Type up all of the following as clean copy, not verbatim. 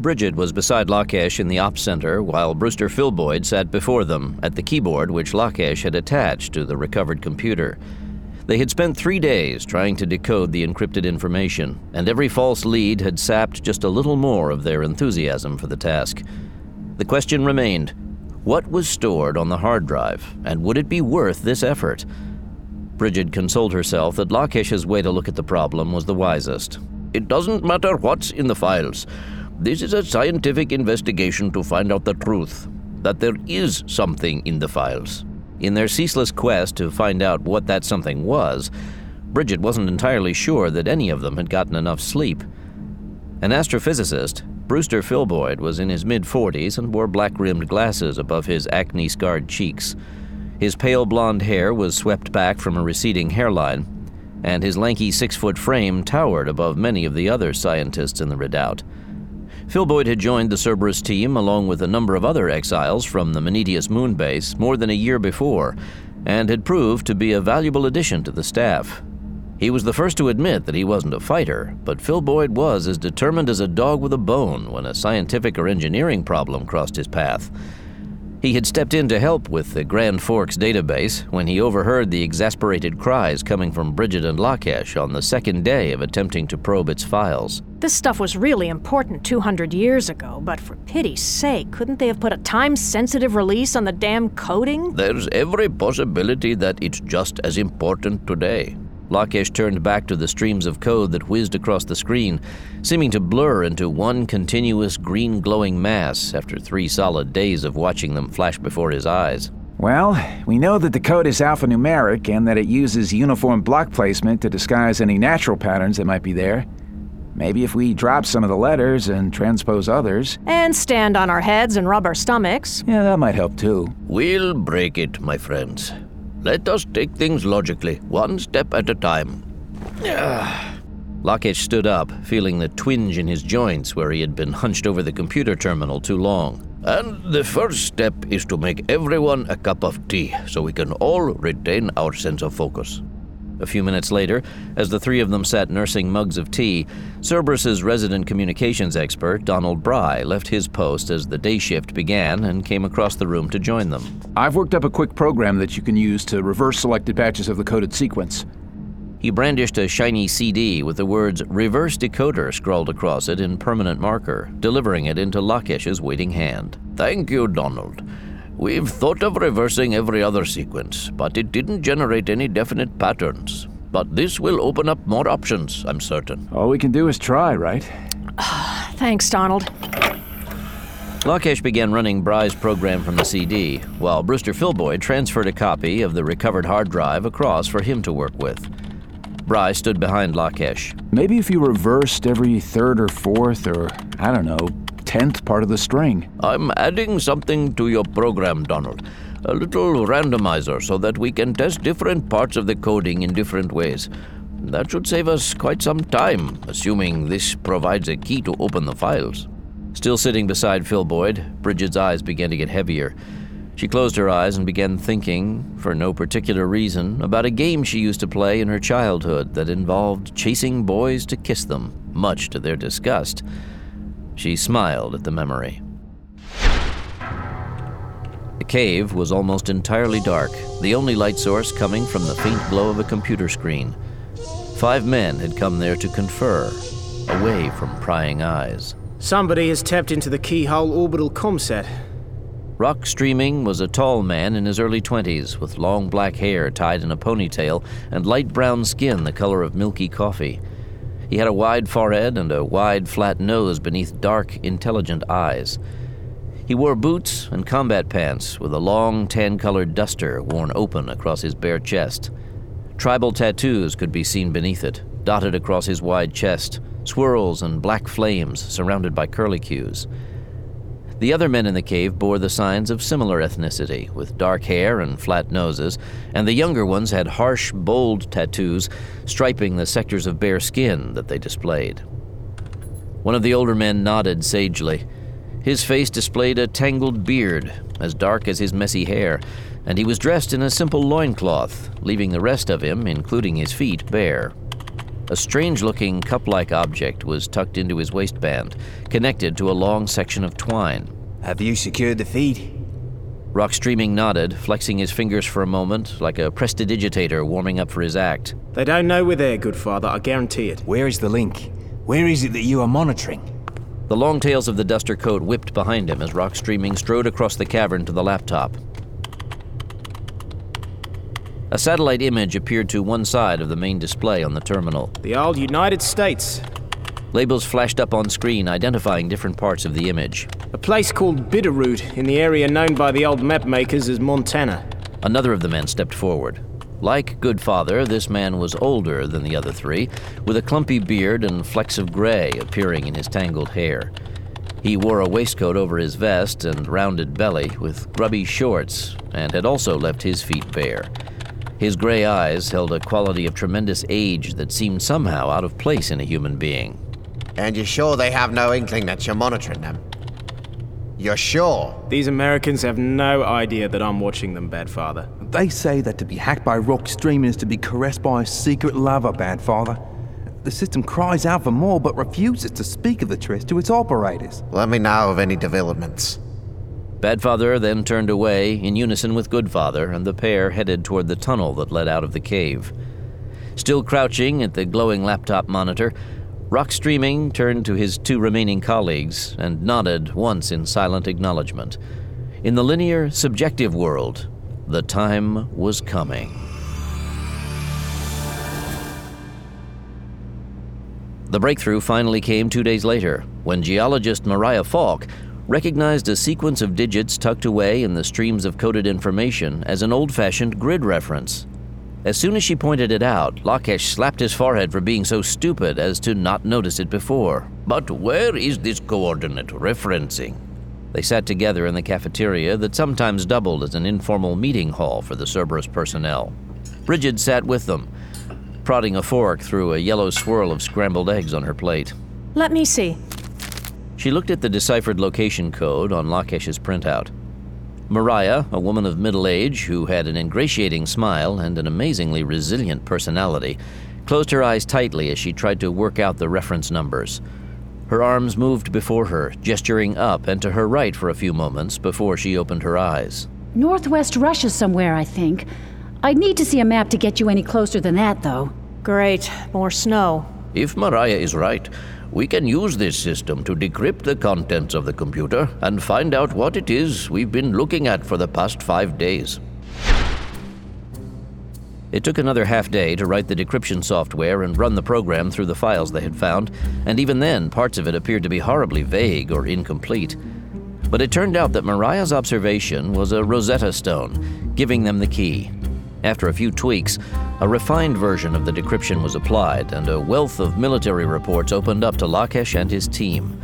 Bridget was beside Lakesh in the ops center, while Brewster Philboyd sat before them at the keyboard which Lakesh had attached to the recovered computer. They had spent 3 days trying to decode the encrypted information, and every false lead had sapped just a little more of their enthusiasm for the task. The question remained, what was stored on the hard drive, and would it be worth this effort? Bridget consoled herself that Lakesh's way to look at the problem was the wisest. It doesn't matter what's in the files. This is a scientific investigation to find out the truth, that there is something in the files. In their ceaseless quest to find out what that something was, Bridget wasn't entirely sure that any of them had gotten enough sleep. An astrophysicist, Brewster Philboyd was in his mid-40s and wore black-rimmed glasses above his acne-scarred cheeks. His pale blonde hair was swept back from a receding hairline, and his lanky 6-foot frame towered above many of the other scientists in the redoubt. Philboyd had joined the Cerberus team along with a number of other exiles from the Menetius moon base more than a year before, and had proved to be a valuable addition to the staff. He was the first to admit that he wasn't a fighter, but Philboyd was as determined as a dog with a bone when a scientific or engineering problem crossed his path. He had stepped in to help with the Grand Forks database when he overheard the exasperated cries coming from Bridget and Lakesh on the second day of attempting to probe its files. This stuff was really important 200 years ago, but for pity's sake, couldn't they have put a time-sensitive release on the damn coding? There's every possibility that it's just as important today. Lakesh turned back to the streams of code that whizzed across the screen, seeming to blur into one continuous green glowing mass after 3 solid days of watching them flash before his eyes. Well, we know that the code is alphanumeric and that it uses uniform block placement to disguise any natural patterns that might be there. Maybe if we drop some of the letters and transpose others... And stand on our heads and rub our stomachs. Yeah, that might help too. We'll break it, my friends. Let us take things logically, one step at a time. Lakesh stood up, feeling the twinge in his joints where he had been hunched over the computer terminal too long. And the first step is to make everyone a cup of tea so we can all retain our sense of focus. A few minutes later, as the 3 of them sat nursing mugs of tea, Cerberus's resident communications expert, Donald Bry, left his post as the day shift began and came across the room to join them. I've worked up a quick program that you can use to reverse selected patches of the coded sequence. He brandished a shiny CD with the words "Reverse Decoder" scrawled across it in permanent marker, delivering it into Lakesh's waiting hand. Thank you, Donald. We've thought of reversing every other sequence, but it didn't generate any definite patterns. But this will open up more options, I'm certain. All we can do is try, right? Thanks, Donald. Lakesh began running Bry's program from the CD, while Brewster Philboyd transferred a copy of the recovered hard drive across for him to work with. Bry stood behind Lakesh. Maybe if you reversed every 3rd or 4th or, 10th part of the string. I'm adding something to your program, Donald. A little randomizer so that we can test different parts of the coding in different ways. That should save us quite some time, assuming this provides a key to open the files. Still sitting beside Philboyd, Bridget's eyes began to get heavier. She closed her eyes and began thinking, for no particular reason, about a game she used to play in her childhood that involved chasing boys to kiss them, much to their disgust. She smiled at the memory. The cave was almost entirely dark, the only light source coming from the faint glow of a computer screen. 5 men had come there to confer, away from prying eyes. Somebody has tapped into the keyhole orbital comset. Rock Streaming was a tall man in his early 20s, with long black hair tied in a ponytail and light brown skin the color of milky coffee. He had a wide forehead and a wide, flat nose beneath dark, intelligent eyes. He wore boots and combat pants with a long, tan-colored duster worn open across his bare chest. Tribal tattoos could be seen beneath it, dotted across his wide chest, swirls and black flames surrounded by curlicues. The other men in the cave bore the signs of similar ethnicity, with dark hair and flat noses, and the younger ones had harsh, bold tattoos striping the sectors of bare skin that they displayed. One of the older men nodded sagely. His face displayed a tangled beard, as dark as his messy hair, and he was dressed in a simple loincloth, leaving the rest of him, including his feet, bare. A strange-looking cup-like object was tucked into his waistband, connected to a long section of twine. Have you secured the feed? Rock Streaming nodded, flexing his fingers for a moment, like a prestidigitator warming up for his act. They don't know we're there, good father, I guarantee it. Where is the link? Where is it that you are monitoring? The long tails of the duster coat whipped behind him as Rock Streaming strode across the cavern to the laptop. A satellite image appeared to one side of the main display on the terminal. The old United States. Labels flashed up on screen identifying different parts of the image. A place called Bitterroot in the area known by the old map makers as Montana. Another of the men stepped forward. Like Good Father, this man was older than the other three, with a clumpy beard and flecks of gray appearing in his tangled hair. He wore a waistcoat over his vest and rounded belly with grubby shorts, and had also left his feet bare. His gray eyes held a quality of tremendous age that seemed somehow out of place in a human being. And you're sure they have no inkling that you're monitoring them? You're sure? These Americans have no idea that I'm watching them, Bad Father. They say that to be hacked by Rock Streaming is to be caressed by a secret lover, Bad Father. The system cries out for more but refuses to speak of the tryst to its operators. Let me know of any developments. Bad Father then turned away in unison with Good Father, and the pair headed toward the tunnel that led out of the cave. Still crouching at the glowing laptop monitor, Rock Streaming turned to his two remaining colleagues and nodded once in silent acknowledgement. In the linear, subjective world, the time was coming. The breakthrough finally came 2 days later, when geologist Mariah Falk recognized a sequence of digits tucked away in the streams of coded information as an old-fashioned grid reference. As soon as she pointed it out, Lakesh slapped his forehead for being so stupid as to not notice it before. But where is this coordinate referencing? They sat together in the cafeteria that sometimes doubled as an informal meeting hall for the Cerberus personnel. Bridget sat with them, prodding a fork through a yellow swirl of scrambled eggs on her plate. Let me see. She looked at the deciphered location code on Lakesh's printout. Mariah, a woman of middle age who had an ingratiating smile and an amazingly resilient personality, closed her eyes tightly as she tried to work out the reference numbers. Her arms moved before her, gesturing up and to her right for a few moments before she opened her eyes. Northwest Russia somewhere, I think. I'd need to see a map to get you any closer than that, though. Great. More snow. If Mariah is right, we can use this system to decrypt the contents of the computer and find out what it is we've been looking at for the past 5 days. It took another half day to write the decryption software and run the program through the files they had found, and even then, parts of it appeared to be horribly vague or incomplete. But it turned out that Mariah's observation was a Rosetta Stone, giving them the key. After a few tweaks, a refined version of the decryption was applied, and a wealth of military reports opened up to Lakesh and his team.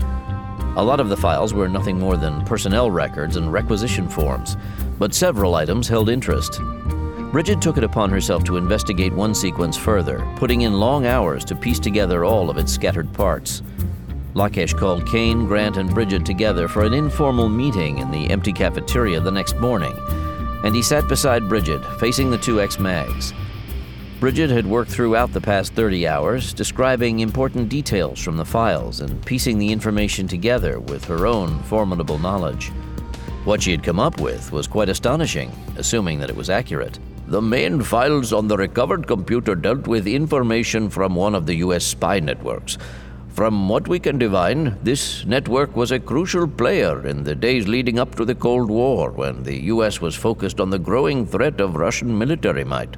A lot of the files were nothing more than personnel records and requisition forms, but several items held interest. Bridget took it upon herself to investigate one sequence further, putting in long hours to piece together all of its scattered parts. Lakesh called Kane, Grant, and Bridget together for an informal meeting in the empty cafeteria the next morning, and he sat beside Bridget, facing the two ex-mags. Bridget had worked throughout the past 30 hours, describing important details from the files and piecing the information together with her own formidable knowledge. What she had come up with was quite astonishing, assuming that it was accurate. The main files on the recovered computer dealt with information from one of the U.S. spy networks. From what we can divine, this network was a crucial player in the days leading up to the Cold War, when the U.S. was focused on the growing threat of Russian military might.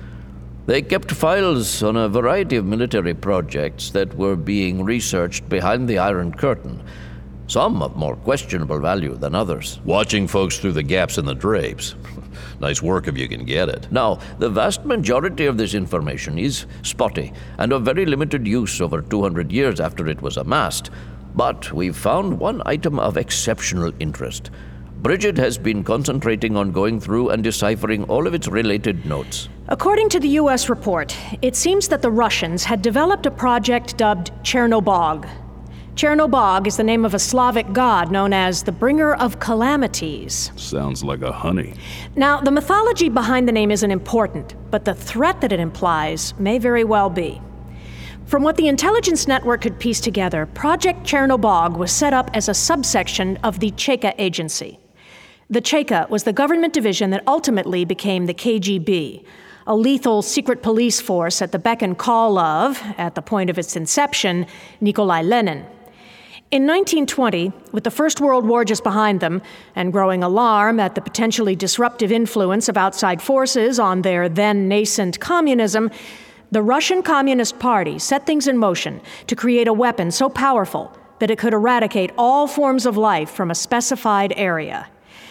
They kept files on a variety of military projects that were being researched behind the Iron Curtain, some of more questionable value than others. Watching folks through the gaps in the drapes. Nice work if you can get it. Now, the vast majority of this information is spotty and of very limited use over 200 years after it was amassed, but we've found one item of exceptional interest. Bridget has been concentrating on going through and deciphering all of its related notes. According to the U.S. report, it seems that the Russians had developed a project dubbed Chernobog. Chernobog is the name of a Slavic god known as the Bringer of Calamities. Sounds like a honey. Now, the mythology behind the name isn't important, but the threat that it implies may very well be. From what the intelligence network could piece together, Project Chernobog was set up as a subsection of the Cheka agency. The Cheka was the government division that ultimately became the KGB, a lethal secret police force at the beck and call of, at the point of its inception, Nikolai Lenin. In 1920, with the First World War just behind them, and growing alarm at the potentially disruptive influence of outside forces on their then-nascent communism, the Russian Communist Party set things in motion to create a weapon so powerful that it could eradicate all forms of life from a specified area.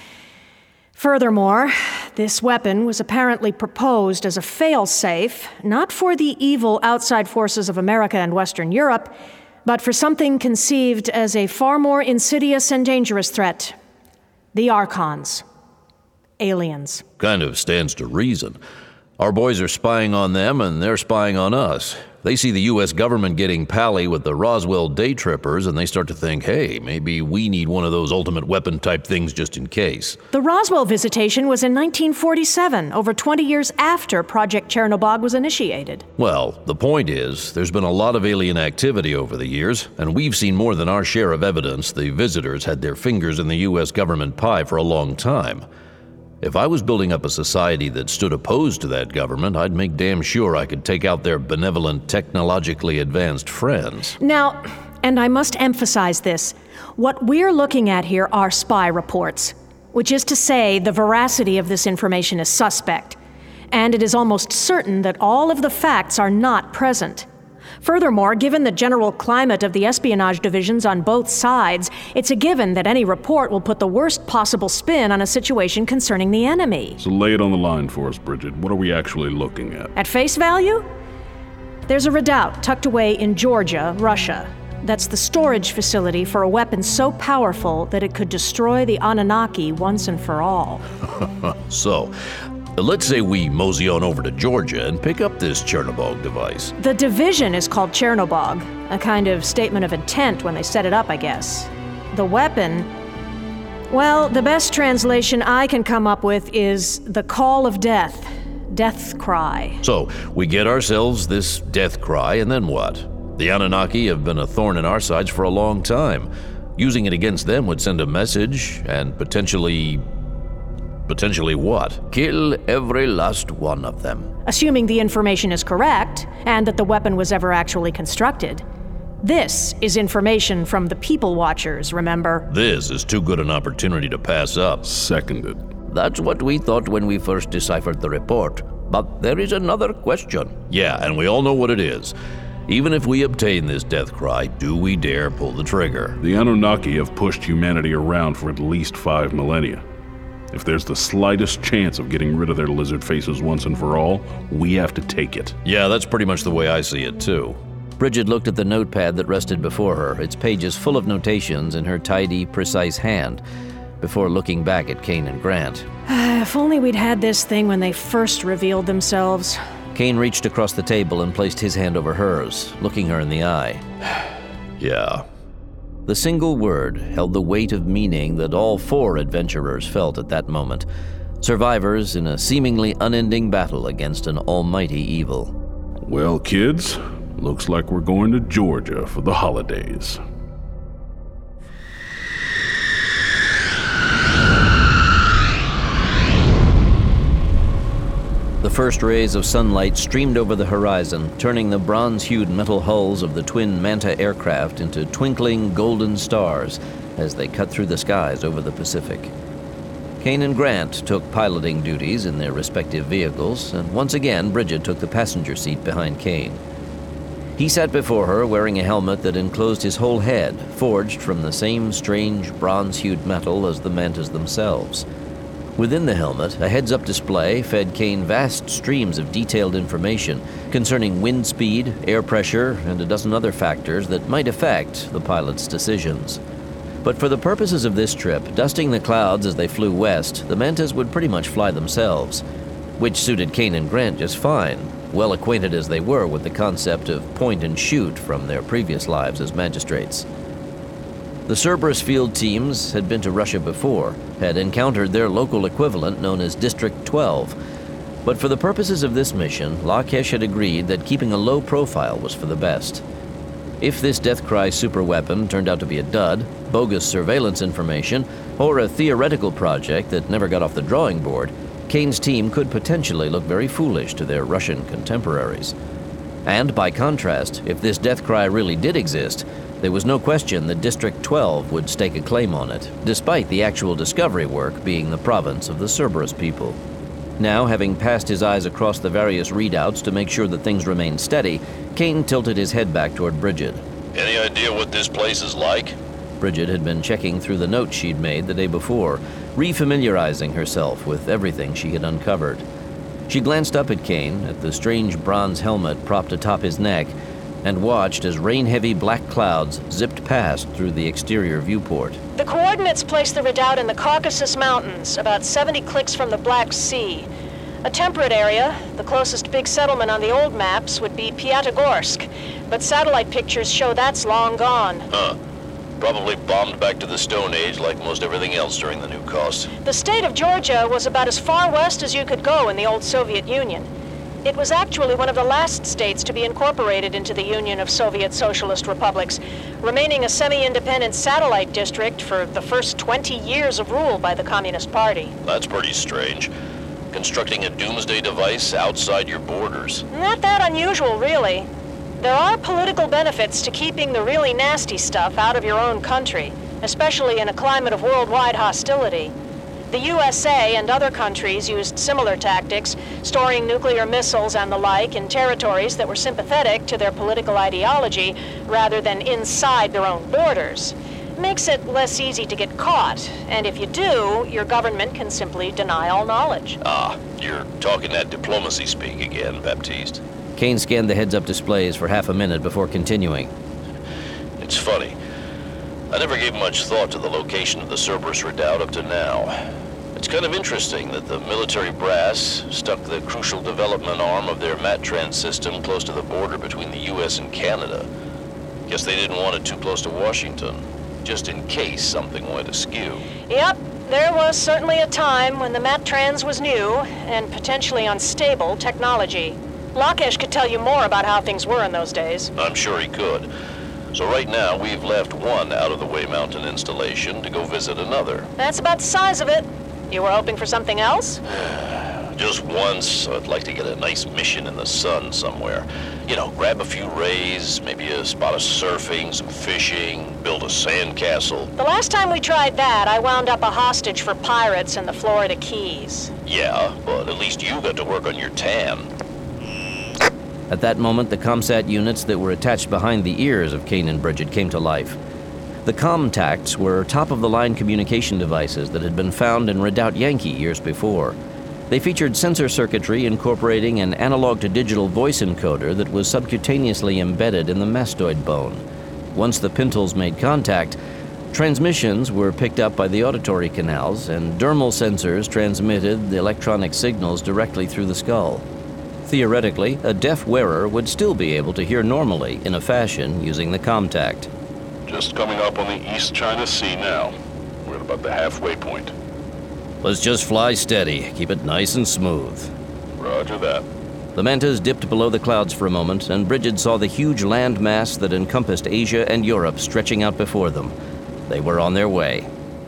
Furthermore, this weapon was apparently proposed as a fail-safe, not for the evil outside forces of America and Western Europe, but for something conceived as a far more insidious and dangerous threat: the Archons. Aliens. Kind of stands to reason. Our boys are spying on them, and they're spying on us. They see the U.S. government getting pally with the Roswell day trippers, and they start to think, hey, maybe we need one of those ultimate weapon type things just in case. The Roswell visitation was in 1947, over 20 years after Project Chernobog was initiated. Well, the point is, there's been a lot of alien activity over the years, and we've seen more than our share of evidence the visitors had their fingers in the U.S. government pie for a long time. If I was building up a society that stood opposed to that government, I'd make damn sure I could take out their benevolent, technologically advanced friends. Now, and I must emphasize this, what we're looking at here are spy reports, which is to say the veracity of this information is suspect, and it is almost certain that all of the facts are not present. Furthermore, given the general climate of the espionage divisions on both sides, it's a given that any report will put the worst possible spin on a situation concerning the enemy. So lay it on the line for us, Bridget. What are we actually looking at? At face value? There's a redoubt tucked away in Georgia, Russia. That's the storage facility for a weapon so powerful that it could destroy the Anunnaki once and for all. So, let's say we mosey on over to Georgia and pick up this Chernobog device. The division is called Chernobog, a kind of statement of intent when they set it up, I guess. The weapon, well, the best translation I can come up with is the call of death, death cry. So, we get ourselves this death cry, and then what? The Anunnaki have been a thorn in our sides for a long time. Using it against them would send a message, and potentially what? Kill every last one of them. Assuming the information is correct, and that the weapon was ever actually constructed. This is information from the People Watchers, remember? This is too good an opportunity to pass up. Seconded. That's what we thought when we first deciphered the report. But there is another question. Yeah, and we all know what it is. Even if we obtain this death cry, do we dare pull the trigger? The Anunnaki have pushed humanity around for at least 5 millennia. If there's the slightest chance of getting rid of their lizard faces once and for all, we have to take it. Yeah, that's pretty much the way I see it, too. Bridget looked at the notepad that rested before her, its pages full of notations in her tidy, precise hand, before looking back at Kane and Grant. If only we'd had this thing when they first revealed themselves. Kane reached across the table and placed his hand over hers, looking her in the eye. Yeah. The single word held the weight of meaning that all 4 adventurers felt at that moment, survivors in a seemingly unending battle against an almighty evil. Well, kids, looks like we're going to Georgia for the holidays. The first rays of sunlight streamed over the horizon, turning the bronze-hued metal hulls of the twin Manta aircraft into twinkling golden stars as they cut through the skies over the Pacific. Kane and Grant took piloting duties in their respective vehicles, and once again Bridget took the passenger seat behind Kane. He sat before her wearing a helmet that enclosed his whole head, forged from the same strange bronze-hued metal as the Mantas themselves. Within the helmet, a heads-up display fed Kane vast streams of detailed information concerning wind speed, air pressure, and a dozen other factors that might affect the pilot's decisions. But for the purposes of this trip, dusting the clouds as they flew west, the Mantas would pretty much fly themselves, which suited Kane and Grant just fine, well acquainted as they were with the concept of point and shoot from their previous lives as magistrates. The Cerberus field teams had been to Russia before, had encountered their local equivalent known as District 12, But for the purposes of this mission, Lakesh had agreed that keeping a low profile was for the best. If this Deathcry superweapon turned out to be a dud, bogus surveillance information, or a theoretical project that never got off the drawing board, Kane's team could potentially look very foolish to their Russian contemporaries. And by contrast, if this Deathcry really did exist, there was no question that District 12 would stake a claim on it, despite the actual discovery work being the province of the Cerberus people. Now, having passed his eyes across the various readouts to make sure that things remained steady, Kane tilted his head back toward Bridget. Any idea what this place is like? Bridget had been checking through the notes she'd made the day before, refamiliarizing herself with everything she had uncovered. She glanced up at Kane, at the strange bronze helmet propped atop his neck, and watched as rain-heavy black clouds zipped past through the exterior viewport. The coordinates place the redoubt in the Caucasus Mountains, about 70 clicks from the Black Sea. A temperate area, the closest big settlement on the old maps would be Piatigorsk, but satellite pictures show that's long gone. Huh. Probably bombed back to the Stone Age like most everything else during the New Coast. The state of Georgia was about as far west as you could go in the old Soviet Union. It was actually one of the last states to be incorporated into the Union of Soviet Socialist Republics, remaining a semi-independent satellite district for the first 20 years of rule by the Communist Party. That's pretty strange. Constructing a doomsday device outside your borders. Not that unusual, really. There are political benefits to keeping the really nasty stuff out of your own country, especially in a climate of worldwide hostility. The USA and other countries used similar tactics, storing nuclear missiles and the like in territories that were sympathetic to their political ideology rather than inside their own borders. Makes it less easy to get caught, and if you do, your government can simply deny all knowledge. Ah, you're talking that diplomacy speak again, Baptiste. Kane scanned the heads-up displays for half a minute before continuing. It's funny. I never gave much thought to the location of the Cerberus redoubt up to now. It's kind of interesting that the military brass stuck the crucial development arm of their MATTRANS system close to the border between the US and Canada. Guess they didn't want it too close to Washington, just in case something went askew. Yep, there was certainly a time when the MATTRANS was new and potentially unstable technology. Lakesh could tell you more about how things were in those days. I'm sure he could. So right now, we've left one out-of-the-way mountain installation to go visit another. That's about the size of it. You were hoping for something else? Just once, I'd like to get a nice mission in the sun somewhere. You know, grab a few rays, maybe a spot of surfing, some fishing, build a sandcastle. The last time we tried that, I wound up a hostage for pirates in the Florida Keys. Yeah, but at least you got to work on your tan. At that moment, the ComSat units that were attached behind the ears of Kane and Bridget came to life. The ComTacts were top-of-the-line communication devices that had been found in Redoubt Yankee years before. They featured sensor circuitry incorporating an analog-to-digital voice encoder that was subcutaneously embedded in the mastoid bone. Once the pintles made contact, transmissions were picked up by the auditory canals, and dermal sensors transmitted the electronic signals directly through the skull. Theoretically, a deaf wearer would still be able to hear normally in a fashion using the ComTact. Just coming up on the East China Sea now. We're at about the halfway point. Let's just fly steady, keep it nice and smooth. Roger that. The Mantas dipped below the clouds for a moment, and Bridget saw the huge land mass that encompassed Asia and Europe stretching out before them. They were on their way.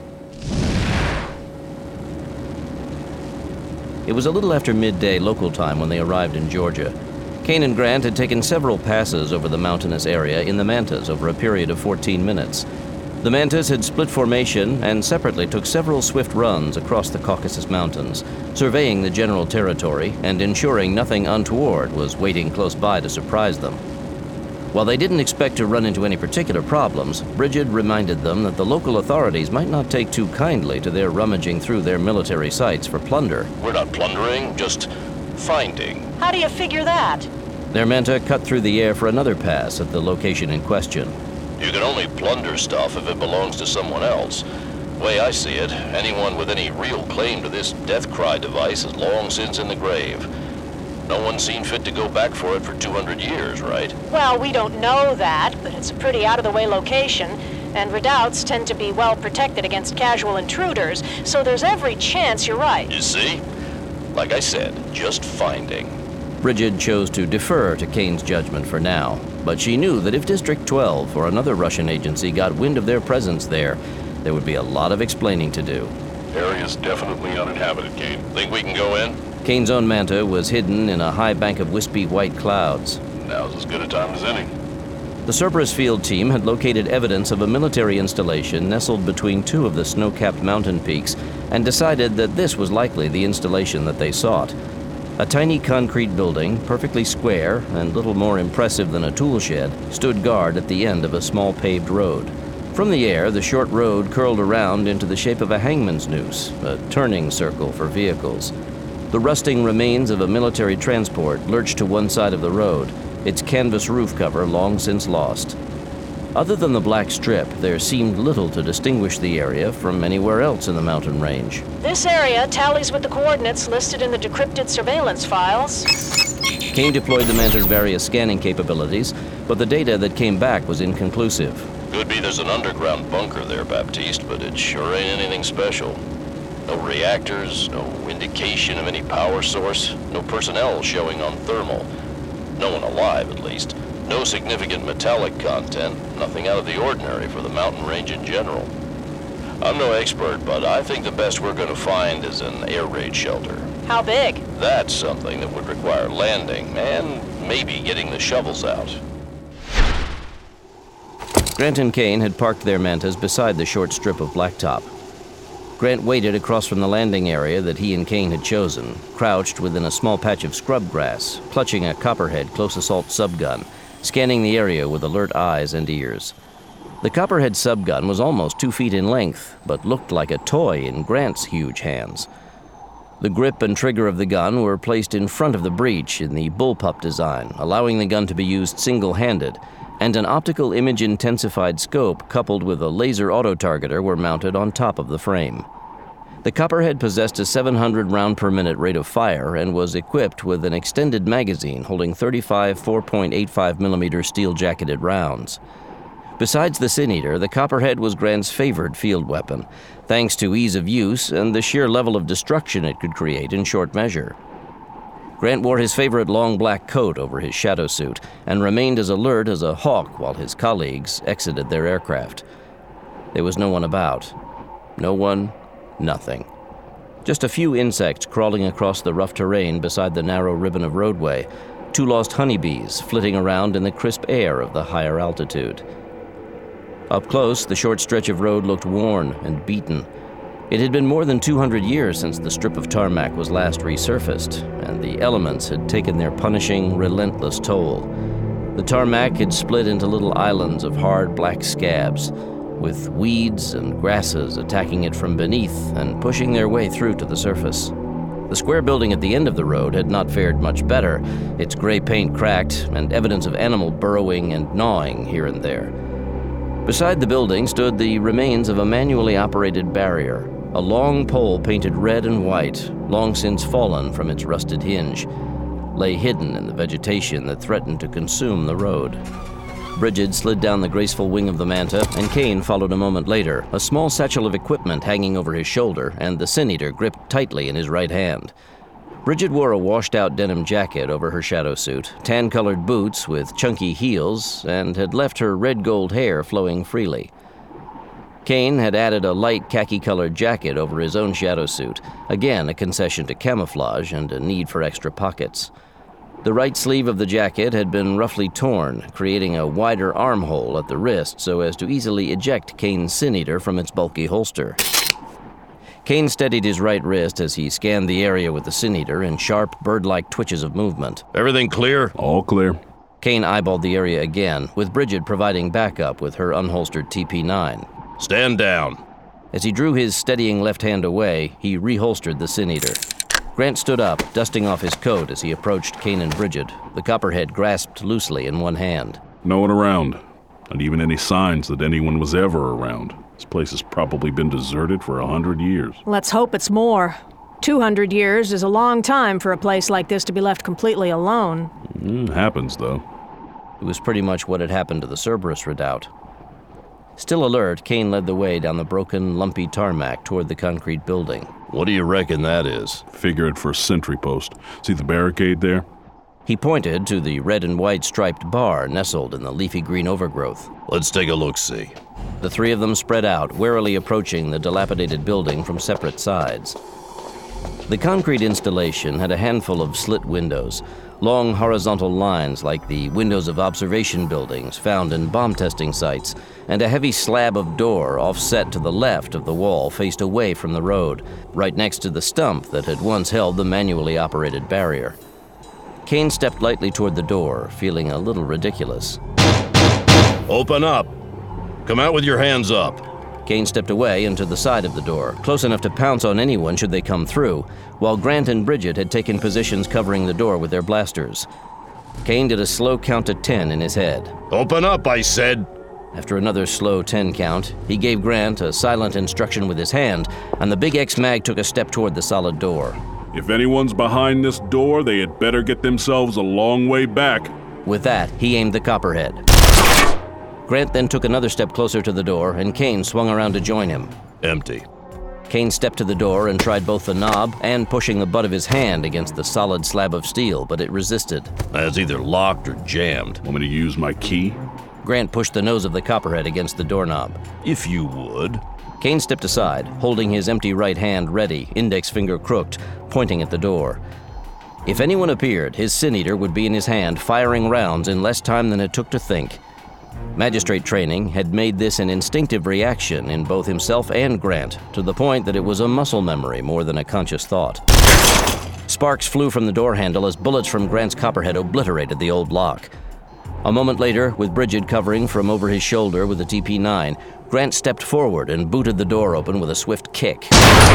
It was a little after midday local time when they arrived in Georgia. Kane and Grant had taken several passes over the mountainous area in the Mantas over a period of 14 minutes. The Mantas had split formation and separately took several swift runs across the Caucasus Mountains, surveying the general territory and ensuring nothing untoward was waiting close by to surprise them. While they didn't expect to run into any particular problems, Bridget reminded them that the local authorities might not take too kindly to their rummaging through their military sites for plunder. We're not plundering, just finding. How do you figure that? Their Manta cut through the air for another pass at the location in question. You can only plunder stuff if it belongs to someone else. The way I see it, anyone with any real claim to this Deathcry device is long since in the grave. No one's seen fit to go back for it for 200 years, right? Well, we don't know that, but it's a pretty out-of-the-way location, and redoubts tend to be well protected against casual intruders, so there's every chance you're right. You see? Like I said, just finding. Bridget chose to defer to Kane's judgment for now, but she knew that if District 12 or another Russian agency got wind of their presence there would be a lot of explaining to do. Area's definitely uninhabited, Kane. Think we can go in? Kane's own manta was hidden in a high bank of wispy white clouds. Now's as good a time as any. The Cerberus field team had located evidence of a military installation nestled between two of the snow-capped mountain peaks and decided that this was likely the installation that they sought. A tiny concrete building, perfectly square and little more impressive than a tool shed, stood guard at the end of a small paved road. From the air, the short road curled around into the shape of a hangman's noose, a turning circle for vehicles. The rusting remains of a military transport lurched to one side of the road, its canvas roof cover long since lost. Other than the black strip, there seemed little to distinguish the area from anywhere else in the mountain range. This area tallies with the coordinates listed in the decrypted surveillance files. Kane deployed the Manta's various scanning capabilities, but the data that came back was inconclusive. Could be there's an underground bunker there, Baptiste, but it sure ain't anything special. No reactors, no indication of any power source, no personnel showing on thermal. No one alive, at least. No significant metallic content, nothing out of the ordinary for the mountain range in general. I'm no expert, but I think the best we're going to find is an air raid shelter. How big? That's something that would require landing, and maybe getting the shovels out. Grant and Kane had parked their mantas beside the short strip of blacktop. Grant waited across from the landing area that he and Kane had chosen, crouched within a small patch of scrub grass, clutching a Copperhead close assault subgun, scanning the area with alert eyes and ears. The Copperhead subgun was almost 2 feet in length, but looked like a toy in Grant's huge hands. The grip and trigger of the gun were placed in front of the breech in the bullpup design, allowing the gun to be used single-handed, and an optical image-intensified scope coupled with a laser auto-targeter were mounted on top of the frame. The Copperhead possessed a 700 round per minute rate of fire and was equipped with an extended magazine holding 35 4.85mm steel-jacketed rounds. Besides the Sin Eater, the Copperhead was Grant's favored field weapon, thanks to ease of use and the sheer level of destruction it could create in short measure. Grant wore his favorite long black coat over his shadow suit and remained as alert as a hawk while his colleagues exited their aircraft. There was no one about. No one, nothing. Just a few insects crawling across the rough terrain beside the narrow ribbon of roadway, 2 lost honeybees flitting around in the crisp air of the higher altitude. Up close, the short stretch of road looked worn and beaten. It had been more than 200 years since the strip of tarmac was last resurfaced, and the elements had taken their punishing, relentless toll. The tarmac had split into little islands of hard black scabs, with weeds and grasses attacking it from beneath and pushing their way through to the surface. The square building at the end of the road had not fared much better, its gray paint cracked and evidence of animal burrowing and gnawing here and there. Beside the building stood the remains of a manually operated barrier, a long pole painted red and white, long since fallen from its rusted hinge, lay hidden in the vegetation that threatened to consume the road. Bridget slid down the graceful wing of the manta, and Kane followed a moment later, a small satchel of equipment hanging over his shoulder and the Sin Eater gripped tightly in his right hand. Bridget wore a washed-out denim jacket over her shadow suit, tan-colored boots with chunky heels, and had left her red-gold hair flowing freely. Kane had added a light khaki-colored jacket over his own shadow suit, again a concession to camouflage and a need for extra pockets. The right sleeve of the jacket had been roughly torn, creating a wider armhole at the wrist so as to easily eject Kane's Sin Eater from its bulky holster. Kane steadied his right wrist as he scanned the area with the Sin Eater in sharp, bird-like twitches of movement. Everything clear? All clear. Kane eyeballed the area again, with Bridget providing backup with her unholstered TP-9. Stand down. As he drew his steadying left hand away, he reholstered the Sin Eater. Grant stood up, dusting off his coat as he approached Kane and Bridget, the Copperhead grasped loosely in one hand. No one around. Not even any signs that anyone was ever around. This place has probably been deserted for 100 years. Let's hope it's more. 200 years is a long time for a place like this to be left completely alone. Happens, though. It was pretty much what had happened to the Cerberus redoubt. Still alert, Kane led the way down the broken, lumpy tarmac toward the concrete building. What do you reckon that is? Figure it for a sentry post. See the barricade there? He pointed to the red and white striped bar nestled in the leafy green overgrowth. Let's take a look-see. The three of them spread out, warily approaching the dilapidated building from separate sides. The concrete installation had a handful of slit windows, long horizontal lines like the windows of observation buildings found in bomb testing sites, and a heavy slab of door offset to the left of the wall faced away from the road, right next to the stump that had once held the manually operated barrier. Kane stepped lightly toward the door, feeling a little ridiculous. Open up! Come out with your hands up! Kane stepped away and to the side of the door, close enough to pounce on anyone should they come through, while Grant and Bridget had taken positions covering the door with their blasters. Kane did a slow count to 10 in his head. Open up, I said! After another slow 10 count, he gave Grant a silent instruction with his hand, and the big X-Mag took a step toward the solid door. If anyone's behind this door, they had better get themselves a long way back. With that, he aimed the copperhead. Grant then took another step closer to the door, and Kane swung around to join him. Empty. Kane stepped to the door and tried both the knob and pushing the butt of his hand against the solid slab of steel, but it resisted. That's either locked or jammed. Want me to use my key? Grant pushed the nose of the copperhead against the doorknob. If you would. Kane stepped aside, holding his empty right hand ready, index finger crooked, pointing at the door. If anyone appeared, his Sin Eater would be in his hand, firing rounds in less time than it took to think. Magistrate training had made this an instinctive reaction in both himself and Grant, to the point that it was a muscle memory more than a conscious thought. Sparks flew from the door handle as bullets from Grant's copperhead obliterated the old lock. A moment later, with Bridget covering from over his shoulder with a TP-9, Grant stepped forward and booted the door open with a swift kick.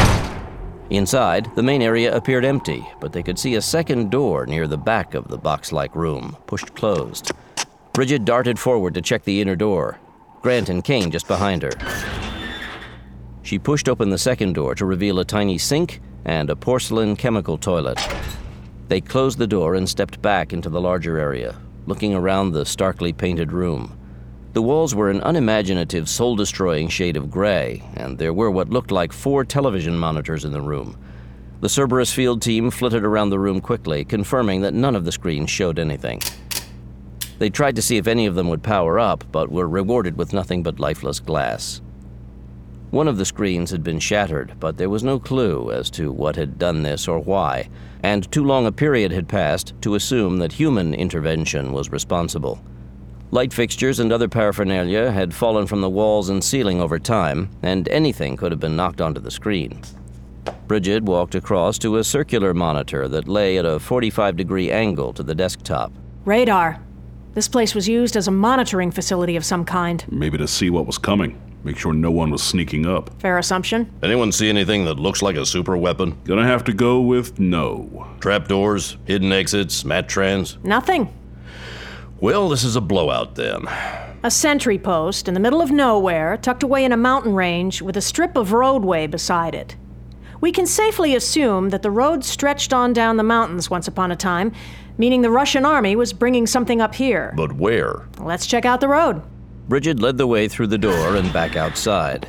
Inside, the main area appeared empty, but they could see a second door near the back of the box-like room, pushed closed. Bridget darted forward to check the inner door, Grant and Kane just behind her. She pushed open the second door to reveal a tiny sink and a porcelain chemical toilet. They closed the door and stepped back into the larger area, looking around the starkly painted room. The walls were an unimaginative, soul-destroying shade of gray, and there were what looked like 4 television monitors in the room. The Cerberus field team flitted around the room quickly, confirming that none of the screens showed anything. They tried to see if any of them would power up, but were rewarded with nothing but lifeless glass. One of the screens had been shattered, but there was no clue as to what had done this or why, and too long a period had passed to assume that human intervention was responsible. Light fixtures and other paraphernalia had fallen from the walls and ceiling over time, and anything could have been knocked onto the screen. Bridget walked across to a circular monitor that lay at a 45-degree angle to the desktop. Radar. This place was used as a monitoring facility of some kind. Maybe to see what was coming. Make sure no one was sneaking up. Fair assumption. Anyone see anything that looks like a super weapon? Gonna have to go with no. Trapdoors, hidden exits, Matrans? Nothing. Well, this is a blowout then. A sentry post in the middle of nowhere, tucked away in a mountain range with a strip of roadway beside it. We can safely assume that the road stretched on down the mountains once upon a time, meaning the Russian army was bringing something up here. But where? Let's check out the road. Bridget led the way through the door and back outside.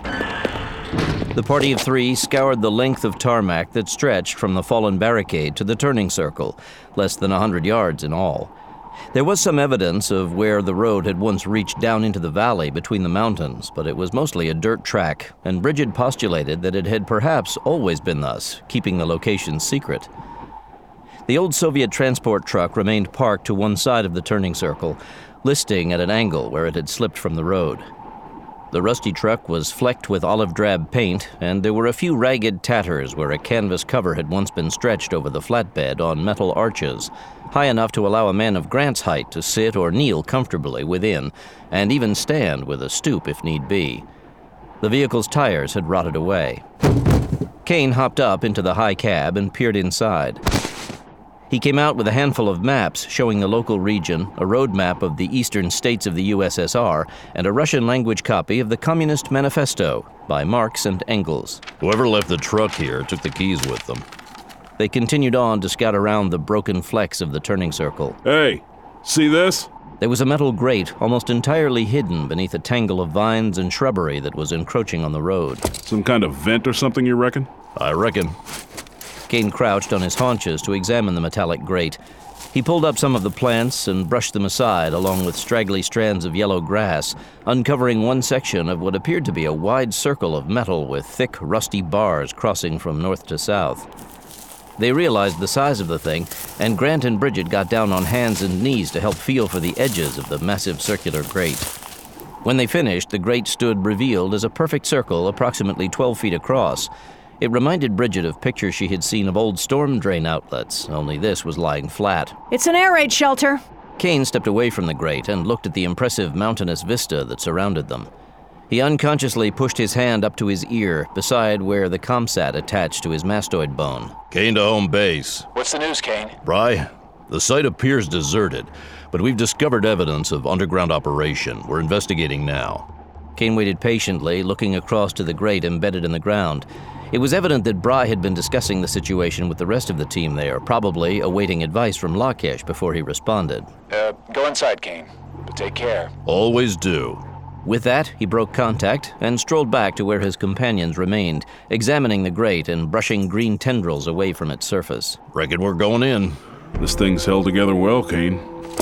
The party of 3 scoured the length of tarmac that stretched from the fallen barricade to the turning circle, less than 100 yards in all. There was some evidence of where the road had once reached down into the valley between the mountains, but it was mostly a dirt track, and Bridget postulated that it had perhaps always been thus, keeping the location secret. The old Soviet transport truck remained parked to one side of the turning circle, listing at an angle where it had slipped from the road. The rusty truck was flecked with olive drab paint, and there were a few ragged tatters where a canvas cover had once been stretched over the flatbed on metal arches, high enough to allow a man of Grant's height to sit or kneel comfortably within, and even stand with a stoop if need be. The vehicle's tires had rotted away. Kane hopped up into the high cab and peered inside. He came out with a handful of maps showing the local region, a road map of the eastern states of the USSR, and a Russian-language copy of the Communist Manifesto by Marx and Engels. Whoever left the truck here took the keys with them. They continued on to scout around the broken flecks of the turning circle. Hey, see this? There was a metal grate almost entirely hidden beneath a tangle of vines and shrubbery that was encroaching on the road. Some kind of vent or something, you reckon? I reckon. Kane crouched on his haunches to examine the metallic grate. He pulled up some of the plants and brushed them aside along with straggly strands of yellow grass, uncovering one section of what appeared to be a wide circle of metal with thick, rusty bars crossing from north to south. They realized the size of the thing, and Grant and Bridget got down on hands and knees to help feel for the edges of the massive circular grate. When they finished, the grate stood revealed as a perfect circle approximately 12 feet across. It reminded Bridget of pictures she had seen of old storm drain outlets, only this was lying flat. It's an air raid shelter. Kane stepped away from the grate and looked at the impressive mountainous vista that surrounded them. He unconsciously pushed his hand up to his ear, beside where the ComSat attached to his mastoid bone. Kane to home base. What's the news, Kane? Bry, the site appears deserted, but we've discovered evidence of underground operation. We're investigating now. Kane waited patiently, looking across to the grate embedded in the ground. It was evident that Bry had been discussing the situation with the rest of the team there, probably awaiting advice from Lakesh before he responded. Go inside, Kane, but take care. Always do. With that, he broke contact and strolled back to where his companions remained, examining the grate and brushing green tendrils away from its surface. Reckon we're going in. This thing's held together well, Kane.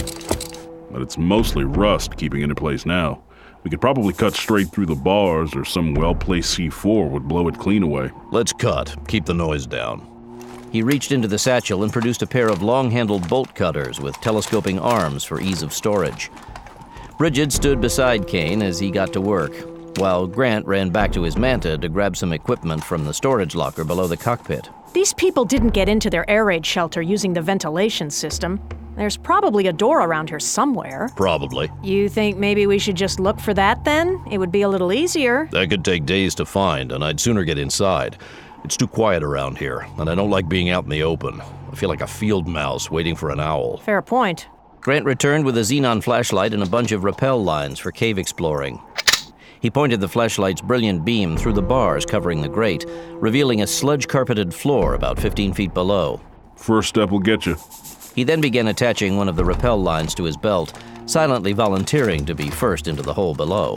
But it's mostly rust keeping it in place now. We could probably cut straight through the bars, or some well-placed C4 would blow it clean away. Let's cut. Keep the noise down. He reached into the satchel and produced a pair of long-handled bolt cutters with telescoping arms for ease of storage. Bridget stood beside Kane as he got to work, while Grant ran back to his Manta to grab some equipment from the storage locker below the cockpit. These people didn't get into their air raid shelter using the ventilation system. There's probably a door around here somewhere. Probably. You think maybe we should just look for that then? It would be a little easier. That could take days to find, and I'd sooner get inside. It's too quiet around here, and I don't like being out in the open. I feel like a field mouse waiting for an owl. Fair point. Grant returned with a xenon flashlight and a bunch of rappel lines for cave exploring. He pointed the flashlight's brilliant beam through the bars covering the grate, revealing a sludge-carpeted floor about 15 feet below. First step will get you. He then began attaching one of the rappel lines to his belt, silently volunteering to be first into the hole below.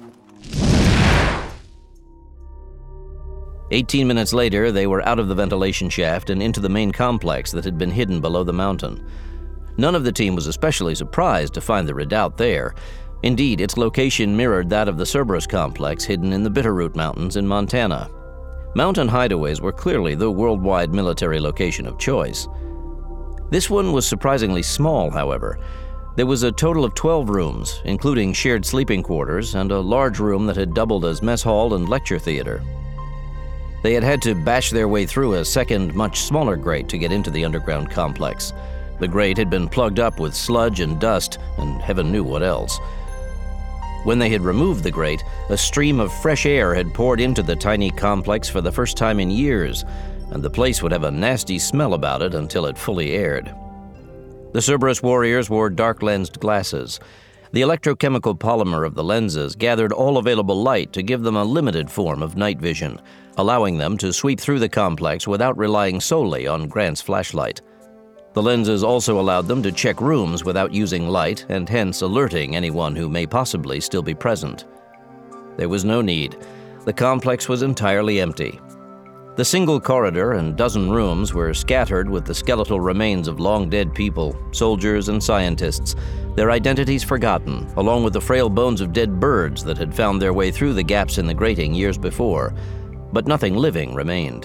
18 minutes later, they were out of the ventilation shaft and into the main complex that had been hidden below the mountain. None of the team was especially surprised to find the redoubt there. Indeed, its location mirrored that of the Cerberus complex hidden in the Bitterroot Mountains in Montana. Mountain hideaways were clearly the worldwide military location of choice. This one was surprisingly small, however. There was a total of 12 rooms, including shared sleeping quarters and a large room that had doubled as mess hall and lecture theater. They had to bash their way through a second, much smaller grate to get into the underground complex. The grate had been plugged up with sludge and dust, and heaven knew what else. When they had removed the grate, a stream of fresh air had poured into the tiny complex for the first time in years, and the place would have a nasty smell about it until it fully aired. The Cerberus warriors wore dark-lensed glasses. The electrochemical polymer of the lenses gathered all available light to give them a limited form of night vision, allowing them to sweep through the complex without relying solely on Grant's flashlight. The lenses also allowed them to check rooms without using light and hence alerting anyone who may possibly still be present. There was no need. The complex was entirely empty. The single corridor and dozen rooms were scattered with the skeletal remains of long-dead people, soldiers and scientists, their identities forgotten, along with the frail bones of dead birds that had found their way through the gaps in the grating years before, but nothing living remained.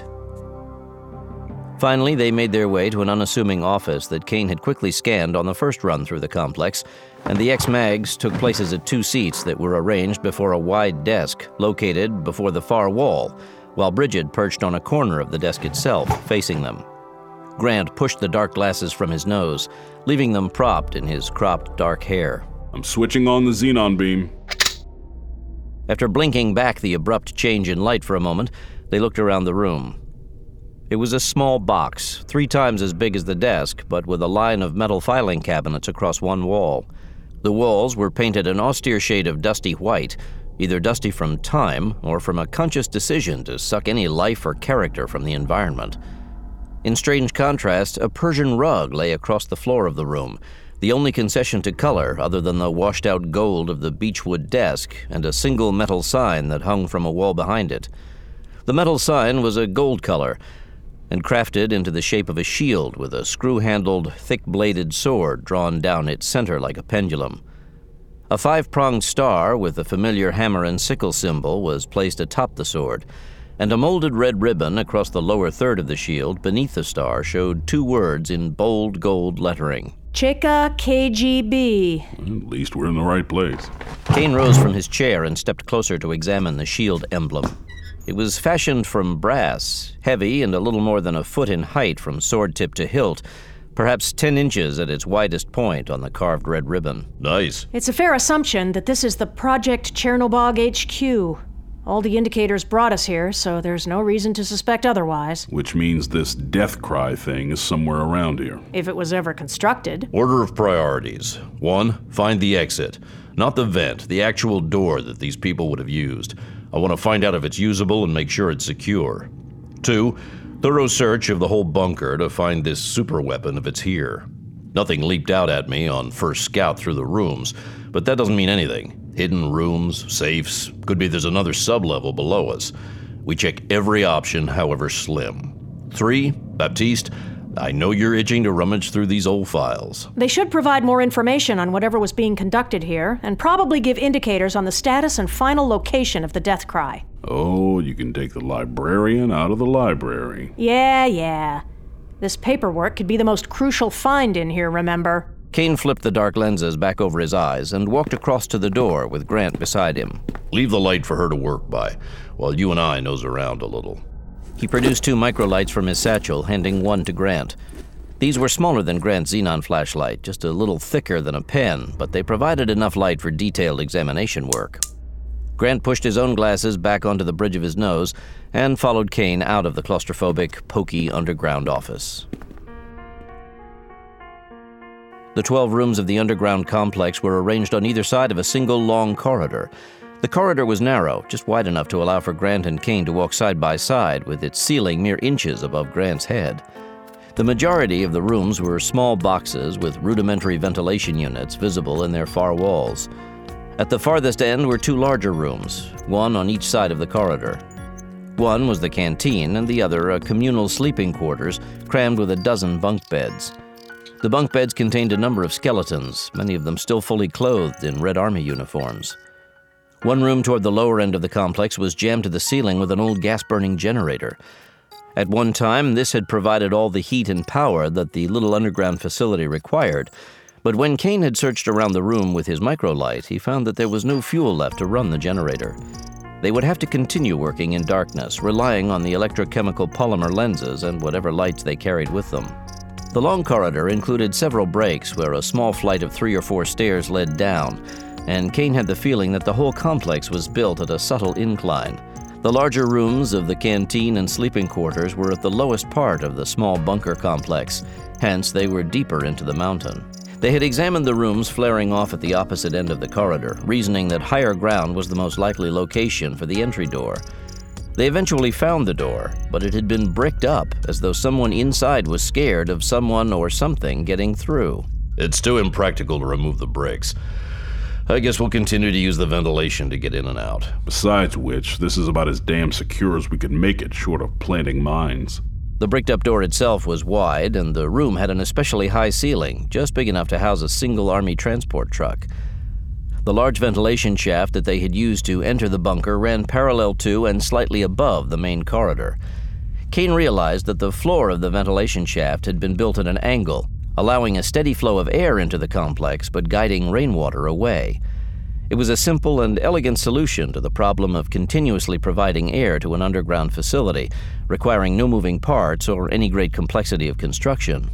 Finally, they made their way to an unassuming office that Kane had quickly scanned on the first run through the complex, and the ex-mags took places at 2 seats that were arranged before a wide desk located before the far wall, while Bridget perched on a corner of the desk itself, facing them. Grant pushed the dark glasses from his nose, leaving them propped in his cropped dark hair. I'm switching on the xenon beam. After blinking back the abrupt change in light for a moment, they looked around the room. It was a small box, 3 times as big as the desk, but with a line of metal filing cabinets across one wall. The walls were painted an austere shade of dusty white, either dusty from time or from a conscious decision to suck any life or character from the environment. In strange contrast, a Persian rug lay across the floor of the room, the only concession to color other than the washed-out gold of the beechwood desk and a single metal sign that hung from a wall behind it. The metal sign was a gold color and crafted into the shape of a shield with a screw-handled, thick-bladed sword drawn down its center like a pendulum. A 5-pronged star with the familiar hammer and sickle symbol was placed atop the sword, and a molded red ribbon across the lower third of the shield beneath the star showed 2 words in bold gold lettering. Cheka KGB. At least we're in the right place. Kane rose from his chair and stepped closer to examine the shield emblem. It was fashioned from brass, heavy and a little more than a foot in height from sword tip to hilt, perhaps 10 inches at its widest point on the carved red ribbon. Nice. It's a fair assumption that this is the Project Chernobog HQ. All the indicators brought us here, so there's no reason to suspect otherwise. Which means this death cry thing is somewhere around here. If it was ever constructed. Order of priorities. 1, find the exit. Not the vent, the actual door that these people would have used. I want to find out if it's usable and make sure it's secure. 2, thorough search of the whole bunker to find this super weapon if it's here. Nothing leaped out at me on first scout through the rooms, but that doesn't mean anything. Hidden rooms, safes, could be there's another sub-level below us. We check every option, however slim. 3, Baptiste, I know you're itching to rummage through these old files. They should provide more information on whatever was being conducted here, and probably give indicators on the status and final location of the death cry. Oh, you can take the librarian out of the library. Yeah. This paperwork could be the most crucial find in here, remember? Kane flipped the dark lenses back over his eyes and walked across to the door with Grant beside him. Leave the light for her to work by, while you and I nose around a little. He produced 2 microlights from his satchel, handing one to Grant. These were smaller than Grant's xenon flashlight, just a little thicker than a pen, but they provided enough light for detailed examination work. Grant pushed his own glasses back onto the bridge of his nose and followed Kane out of the claustrophobic, poky underground office. The 12 rooms of the underground complex were arranged on either side of a single long corridor. The corridor was narrow, just wide enough to allow for Grant and Kane to walk side by side, with its ceiling mere inches above Grant's head. The majority of the rooms were small boxes with rudimentary ventilation units visible in their far walls. At the farthest end were 2 larger rooms, one on each side of the corridor. One was the canteen, and the other a communal sleeping quarters crammed with a dozen bunk beds. The bunk beds contained a number of skeletons, many of them still fully clothed in Red Army uniforms. One room toward the lower end of the complex was jammed to the ceiling with an old gas-burning generator. At one time, this had provided all the heat and power that the little underground facility required, but when Kane had searched around the room with his microlight, he found that there was no fuel left to run the generator. They would have to continue working in darkness, relying on the electrochemical polymer lenses and whatever lights they carried with them. The long corridor included several breaks where a small flight of 3 or 4 stairs led down, and Kane had the feeling that the whole complex was built at a subtle incline. The larger rooms of the canteen and sleeping quarters were at the lowest part of the small bunker complex, hence they were deeper into the mountain. They had examined the rooms flaring off at the opposite end of the corridor, reasoning that higher ground was the most likely location for the entry door. They eventually found the door, but it had been bricked up as though someone inside was scared of someone or something getting through. It's too impractical to remove the bricks. I guess we'll continue to use the ventilation to get in and out. Besides which, this is about as damn secure as we could make it, short of planting mines. The bricked-up door itself was wide, and the room had an especially high ceiling, just big enough to house a single Army transport truck. The large ventilation shaft that they had used to enter the bunker ran parallel to and slightly above the main corridor. Kane realized that the floor of the ventilation shaft had been built at an angle, allowing a steady flow of air into the complex but guiding rainwater away. It was a simple and elegant solution to the problem of continuously providing air to an underground facility, requiring no moving parts or any great complexity of construction.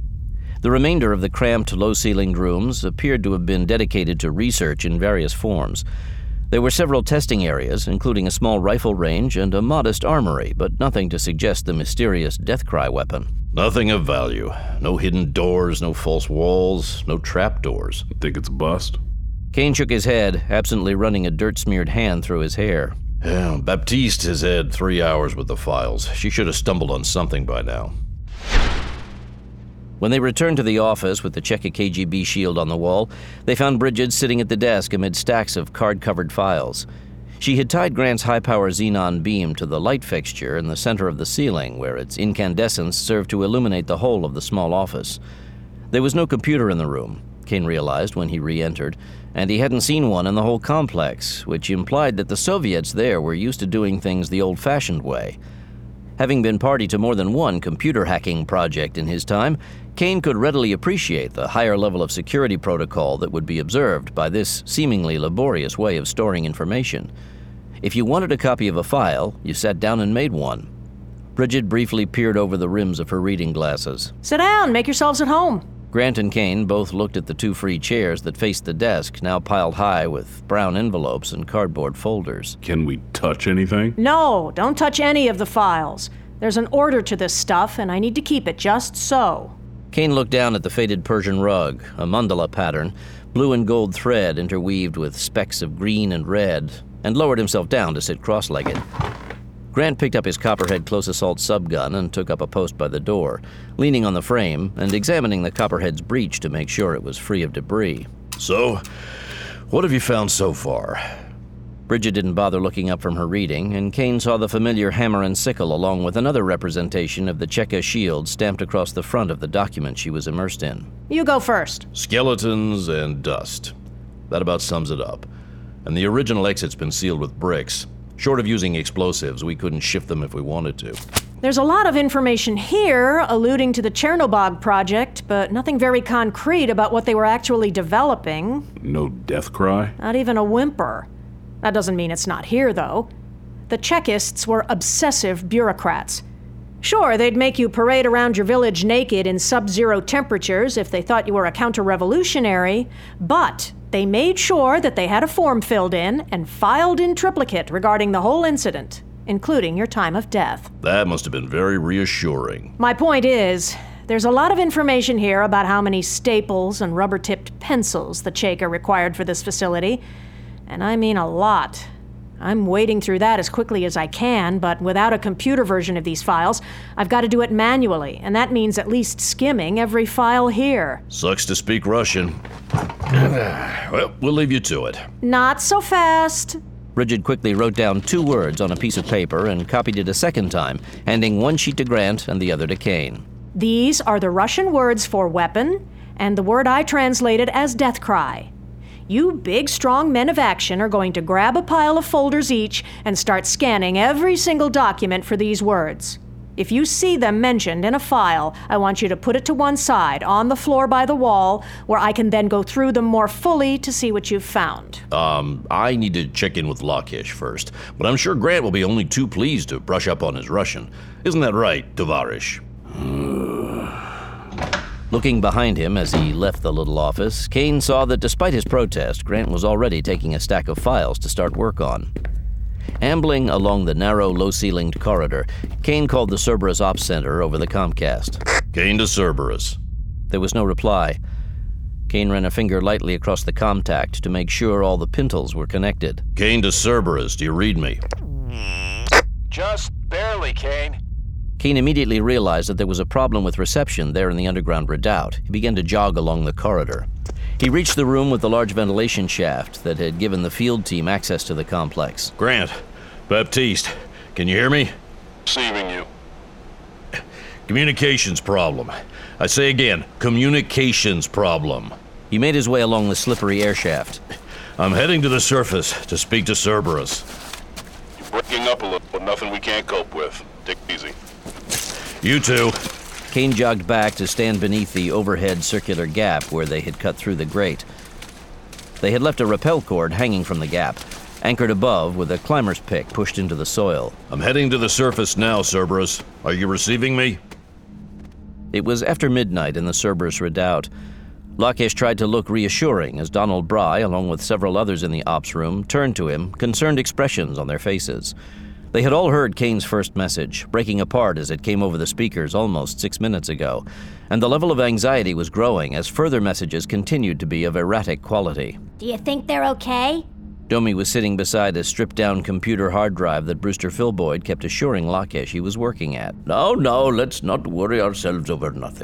The remainder of the cramped, low-ceilinged rooms appeared to have been dedicated to research in various forms. There were several testing areas, including a small rifle range and a modest armory, but nothing to suggest the mysterious deathcry weapon. Nothing of value. No hidden doors, no false walls, no trapdoors. Think it's a bust? Kane shook his head, absently running a dirt-smeared hand through his hair. Yeah, Baptiste has had 3 hours with the files. She should have stumbled on something by now. When they returned to the office with the Cheka KGB shield on the wall, they found Bridget sitting at the desk amid stacks of card-covered files. She had tied Grant's high-power xenon beam to the light fixture in the center of the ceiling, where its incandescence served to illuminate the whole of the small office. There was no computer in the room, Kane realized when he re-entered, and he hadn't seen one in the whole complex, which implied that the Soviets there were used to doing things the old-fashioned way. Having been party to more than one computer hacking project in his time, Kane could readily appreciate the higher level of security protocol that would be observed by this seemingly laborious way of storing information. If you wanted a copy of a file, you sat down and made one. Bridget briefly peered over the rims of her reading glasses. Sit down, make yourselves at home. Grant and Kane both looked at the two free chairs that faced the desk, now piled high with brown envelopes and cardboard folders. Can we touch anything? No, don't touch any of the files. There's an order to this stuff, and I need to keep it just so. Kane looked down at the faded Persian rug, a mandala pattern, blue and gold thread interweaved with specks of green and red, and lowered himself down to sit cross-legged. Grant picked up his Copperhead close assault subgun and took up a post by the door, leaning on the frame and examining the Copperhead's breech to make sure it was free of debris. So, what have you found so far? Bridget didn't bother looking up from her reading, and Kane saw the familiar hammer and sickle along with another representation of the Cheka shield stamped across the front of the document she was immersed in. You go first. Skeletons and dust. That about sums it up. And the original exit's been sealed with bricks. Short of using explosives, we couldn't shift them if we wanted to. There's a lot of information here alluding to the Chernobog project, but nothing very concrete about what they were actually developing. No death cry? Not even a whimper. That doesn't mean it's not here, though. The Chekists were obsessive bureaucrats. Sure, they'd make you parade around your village naked in sub-zero temperatures if they thought you were a counter-revolutionary, but they made sure that they had a form filled in and filed in triplicate regarding the whole incident, including your time of death. That must have been very reassuring. My point is, there's a lot of information here about how many staples and rubber-tipped pencils the Cheka required for this facility, and I mean a lot. I'm wading through that as quickly as I can, but without a computer version of these files, I've got to do it manually, and that means at least skimming every file here. Sucks to speak Russian. Well, we'll leave you to it. Not so fast. Bridget quickly wrote down 2 words on a piece of paper and copied it a second time, handing one sheet to Grant and the other to Kane. These are the Russian words for weapon, and the word I translated as death cry. You big, strong men of action are going to grab a pile of folders each and start scanning every single document for these words. If you see them mentioned in a file, I want you to put it to one side, on the floor by the wall, where I can then go through them more fully to see what you've found. I need to check in with Lakesh first, but I'm sure Grant will be only too pleased to brush up on his Russian. Isn't that right, Tovarish? Looking behind him as he left the little office, Kane saw that despite his protest, Grant was already taking a stack of files to start work on. Ambling along the narrow, low-ceilinged corridor, Kane called the Cerberus Ops Center over the Comcast. Kane to Cerberus. There was no reply. Kane ran a finger lightly across the contact to make sure all the pintles were connected. Kane to Cerberus, do you read me? Just barely, Kane. Kane immediately realized that there was a problem with reception there in the underground redoubt. He began to jog along the corridor. He reached the room with the large ventilation shaft that had given the field team access to the complex. Grant, Baptiste, can you hear me? Receiving you. Communications problem. I say again, communications problem. He made his way along the slippery air shaft. I'm heading to the surface to speak to Cerberus. You're breaking up a little, but nothing we can't cope with. Take it easy. You too. Kane jogged back to stand beneath the overhead circular gap where they had cut through the grate. They had left a rappel cord hanging from the gap, anchored above with a climber's pick pushed into the soil. I'm heading to the surface now, Cerberus. Are you receiving me? It was after midnight in the Cerberus redoubt. Lakesh tried to look reassuring as Donald Bry, along with several others in the ops room, turned to him, concerned expressions on their faces. They had all heard Kane's first message, breaking apart as it came over the speakers almost 6 minutes ago, and the level of anxiety was growing as further messages continued to be of erratic quality. Do you think they're okay? Domi was sitting beside a stripped-down computer hard drive that Brewster Philboyd kept assuring Lakesh he was working at. No, let's not worry ourselves over nothing.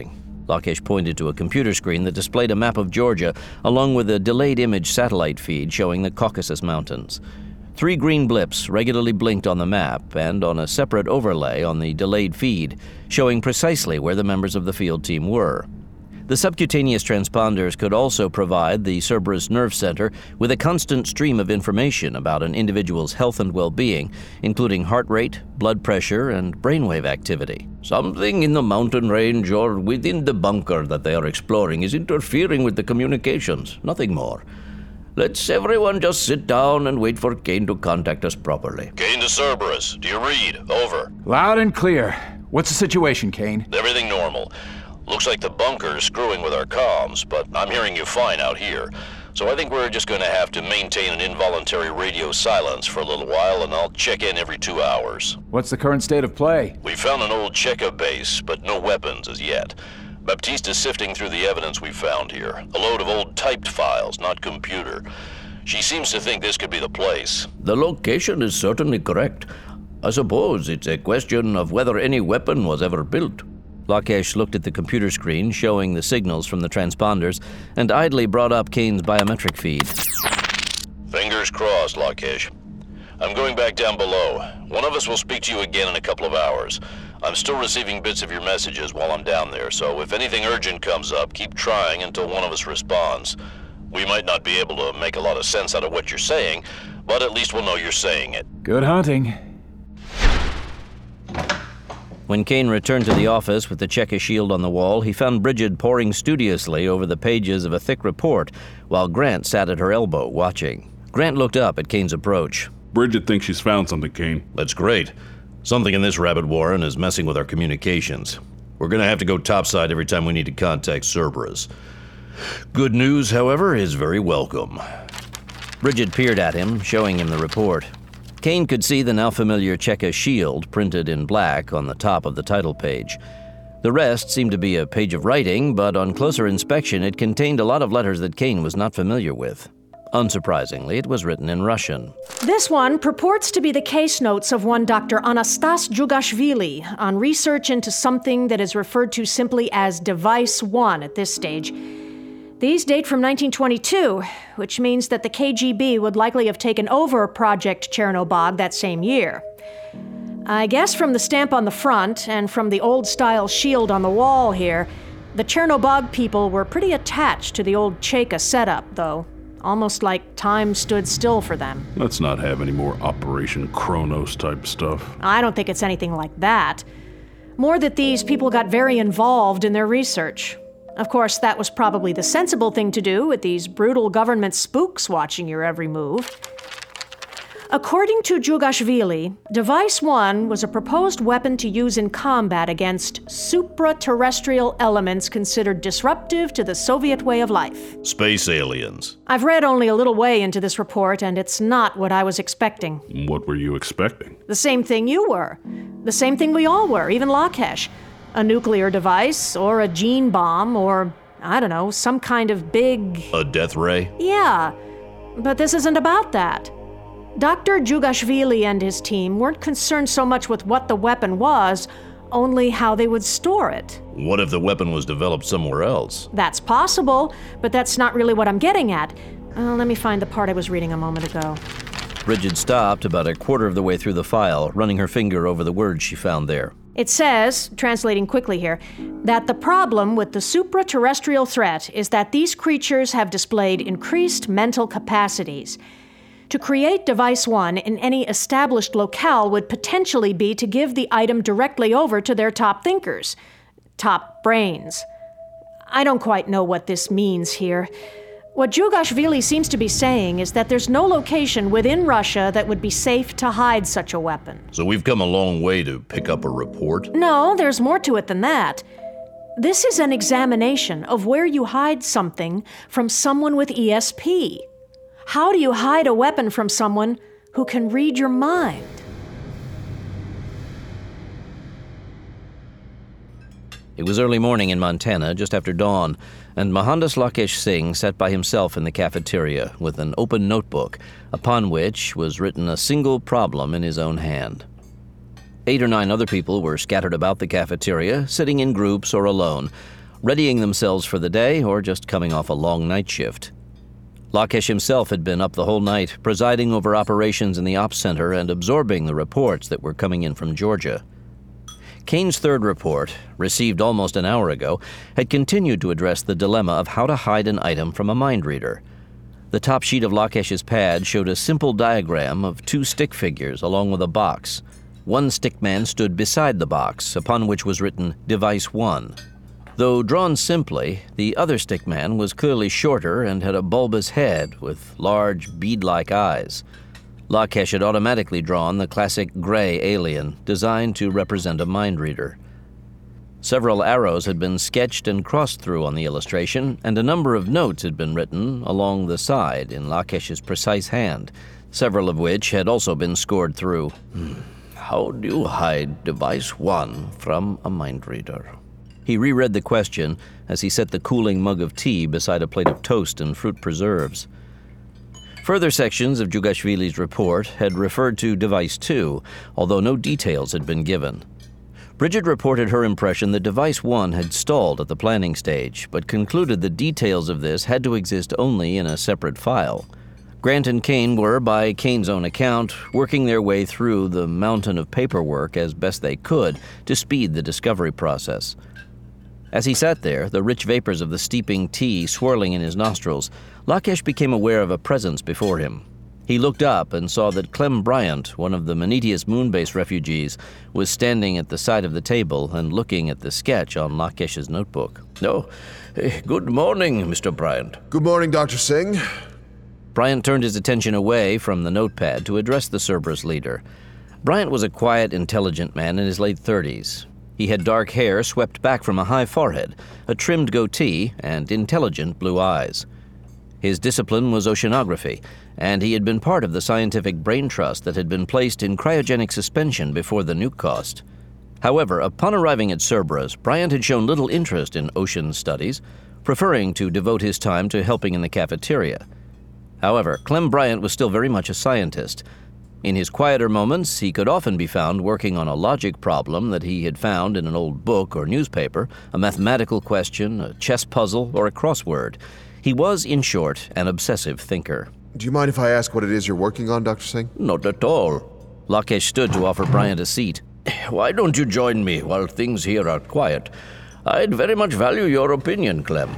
Lakesh pointed to a computer screen that displayed a map of Georgia, along with a delayed image satellite feed showing the Caucasus Mountains. 3 green blips regularly blinked on the map and on a separate overlay on the delayed feed, showing precisely where the members of the field team were. The subcutaneous transponders could also provide the Cerberus Nerve Center with a constant stream of information about an individual's health and well-being, including heart rate, blood pressure, and brainwave activity. Something in the mountain range or within the bunker that they are exploring is interfering with the communications, nothing more. Let's everyone just sit down and wait for Kane to contact us properly. Kane to Cerberus. Do you read? Over. Loud and clear. What's the situation, Kane? Everything normal. Looks like the bunker is screwing with our comms, but I'm hearing you fine out here. So I think we're just going to have to maintain an involuntary radio silence for a little while, and I'll check in every 2 hours. What's the current state of play? We found an old Cheka base, but no weapons as yet. Baptista's sifting through the evidence we found here. A load of old typed files, not computer. She seems to think this could be the place. The location is certainly correct. I suppose it's a question of whether any weapon was ever built. Lakesh looked at the computer screen showing the signals from the transponders and idly brought up Kane's biometric feed. Fingers crossed, Lakesh. I'm going back down below. One of us will speak to you again in a couple of hours. I'm still receiving bits of your messages while I'm down there, so if anything urgent comes up, keep trying until one of us responds. We might not be able to make a lot of sense out of what you're saying, but at least we'll know you're saying it. Good hunting. When Kane returned to the office with the Cheka shield on the wall, he found Bridget poring studiously over the pages of a thick report, while Grant sat at her elbow, watching. Grant looked up at Kane's approach. Bridget thinks she's found something, Kane. That's great. Something in this rabbit warren is messing with our communications. We're going to have to go topside every time we need to contact Cerberus. Good news, however, is very welcome. Bridget peered at him, showing him the report. Kane could see the now familiar Cheka shield printed in black on the top of the title page. The rest seemed to be a page of writing, but on closer inspection it contained a lot of letters that Kane was not familiar with. Unsurprisingly, it was written in Russian. This one purports to be the case notes of one Dr. Anastas Djugashvili on research into something that is referred to simply as Device 1 at this stage. These date from 1922, which means that the KGB would likely have taken over Project Chernobog that same year. I guess from the stamp on the front and from the old-style shield on the wall here, the Chernobog people were pretty attached to the old Cheka setup, though. Almost like time stood still for them. Let's not have any more Operation Kronos type stuff. I don't think it's anything like that. More that these people got very involved in their research. Of course, that was probably the sensible thing to do with these brutal government spooks watching your every move. According to Djugashvili, Device 1 was a proposed weapon to use in combat against supraterrestrial elements considered disruptive to the Soviet way of life. Space aliens. I've read only a little way into this report, and it's not what I was expecting. What were you expecting? The same thing you were. The same thing we all were, even Lakesh. A nuclear device, or a gene bomb, or, I don't know, some kind of big... A death ray? Yeah, but this isn't about that. Dr. Djugashvili and his team weren't concerned so much with what the weapon was, only how they would store it. What if the weapon was developed somewhere else? That's possible, but that's not really what I'm getting at. Let me find the part I was reading a moment ago. Bridget stopped about a quarter of the way through the file, running her finger over the words she found there. It says, translating quickly here, that the problem with the supraterrestrial threat is that these creatures have displayed increased mental capacities. To create Device 1 in any established locale would potentially be to give the item directly over to their top thinkers, top brains. I don't quite know what this means here. What Djugashvili seems to be saying is that there's no location within Russia that would be safe to hide such a weapon. So we've come a long way to pick up a report? No, there's more to it than that. This is an examination of where you hide something from someone with ESP. How do you hide a weapon from someone who can read your mind? It was early morning in Montana, just after dawn, and Mohandas Lakesh Singh sat by himself in the cafeteria with an open notebook, upon which was written a single problem in his own hand. 8 or 9 other people were scattered about the cafeteria, sitting in groups or alone. readying themselves for the day or just coming off a long night shift. Lakesh himself had been up the whole night, presiding over operations in the ops center and absorbing the reports that were coming in from Georgia. Kane's third report, received almost an hour ago, had continued to address the dilemma of how to hide an item from a mind reader. The top sheet of Lakesh's pad showed a simple diagram of 2 stick figures along with a box. One stickman stood beside the box, upon which was written Device 1. Though drawn simply, the other stickman was clearly shorter and had a bulbous head with large, bead-like eyes. Lakesh had automatically drawn the classic gray alien, designed to represent a mind reader. Several arrows had been sketched and crossed through on the illustration, and a number of notes had been written along the side in Lakesh's precise hand, several of which had also been scored through. How do you hide Device 1 from a mind reader? He reread the question as he set the cooling mug of tea beside a plate of toast and fruit preserves. Further sections of Jugashvili's report had referred to Device 2, although no details had been given. Bridget reported her impression that Device 1 had stalled at the planning stage, but concluded the details of this had to exist only in a separate file. Grant and Kane were, by Kane's own account, working their way through the mountain of paperwork as best they could to speed the discovery process. As he sat there, the rich vapors of the steeping tea swirling in his nostrils, Lakesh became aware of a presence before him. He looked up and saw that Clem Bryant, one of the Menetius Moonbase refugees, was standing at the side of the table and looking at the sketch on Lakesh's notebook. Good morning, Mr. Bryant. Good morning, Dr. Singh. Bryant turned his attention away from the notepad to address the Cerberus leader. Bryant was a quiet, intelligent man in his late 30s. He had dark hair swept back from a high forehead, a trimmed goatee, and intelligent blue eyes. His discipline was oceanography, and he had been part of the scientific brain trust that had been placed in cryogenic suspension before the nuke cost. However, upon arriving at Cerberus, Bryant had shown little interest in ocean studies, preferring to devote his time to helping in the cafeteria. However, Clem Bryant was still very much a scientist. In his quieter moments, he could often be found working on a logic problem that he had found in an old book or newspaper, a mathematical question, a chess puzzle, or a crossword. He was, in short, an obsessive thinker. Do you mind if I ask what it is you're working on, Dr. Singh? Not at all. Lakesh stood to offer Bryant a seat. Why don't you join me while things here are quiet? I'd very much value your opinion, Clem.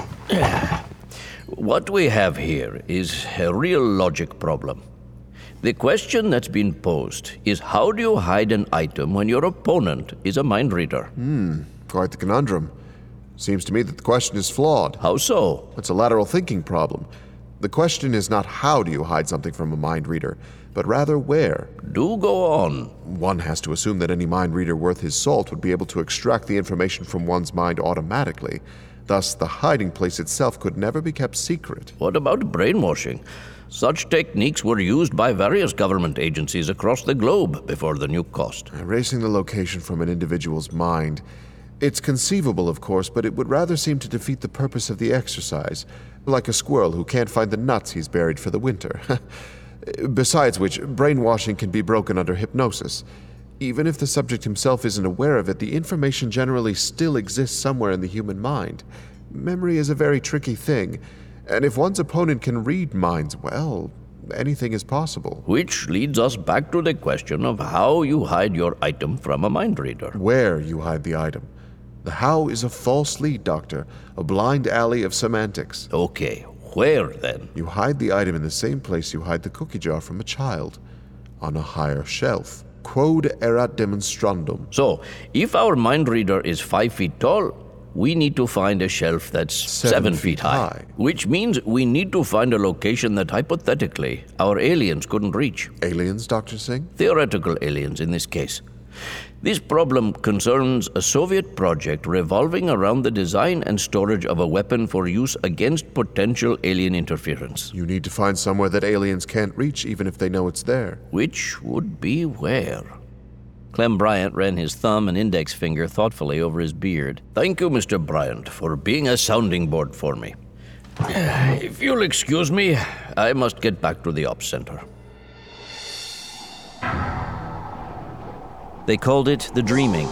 What we have here is a real logic problem. The question that's been posed is, how do you hide an item when your opponent is a mind reader? Quite the conundrum. Seems to me that the question is flawed. How so? It's a lateral thinking problem. The question is not how do you hide something from a mind reader, but rather where. Do go on. One has to assume that any mind reader worth his salt would be able to extract the information from one's mind automatically. Thus, the hiding place itself could never be kept secret. What about brainwashing? Such techniques were used by various government agencies across the globe before the nuke cost. Erasing the location from an individual's mind. It's conceivable, of course, but it would rather seem to defeat the purpose of the exercise, like a squirrel who can't find the nuts he's buried for the winter. Besides which, brainwashing can be broken under hypnosis. Even if the subject himself isn't aware of it, the information generally still exists somewhere in the human mind. Memory is a very tricky thing, and if one's opponent can read minds, well, anything is possible. Which leads us back to the question of how you hide your item from a mind reader. Where you hide the item. The how is a false lead, Doctor, a blind alley of semantics. Okay, where then? You hide the item in the same place you hide the cookie jar from a child, on a higher shelf. Quod erat demonstrandum. So, if our mind reader is 5 feet tall, we need to find a shelf that's 7 feet high. Which means we need to find a location that hypothetically our aliens couldn't reach. Aliens, Dr. Singh? Theoretical aliens in this case. This problem concerns a Soviet project revolving around the design and storage of a weapon for use against potential alien interference. You need to find somewhere that aliens can't reach even if they know it's there. Which would be where? Clem Bryant ran his thumb and index finger thoughtfully over his beard. Thank you, Mr. Bryant, for being a sounding board for me. If you'll excuse me, I must get back to the ops center. They called it The Dreaming,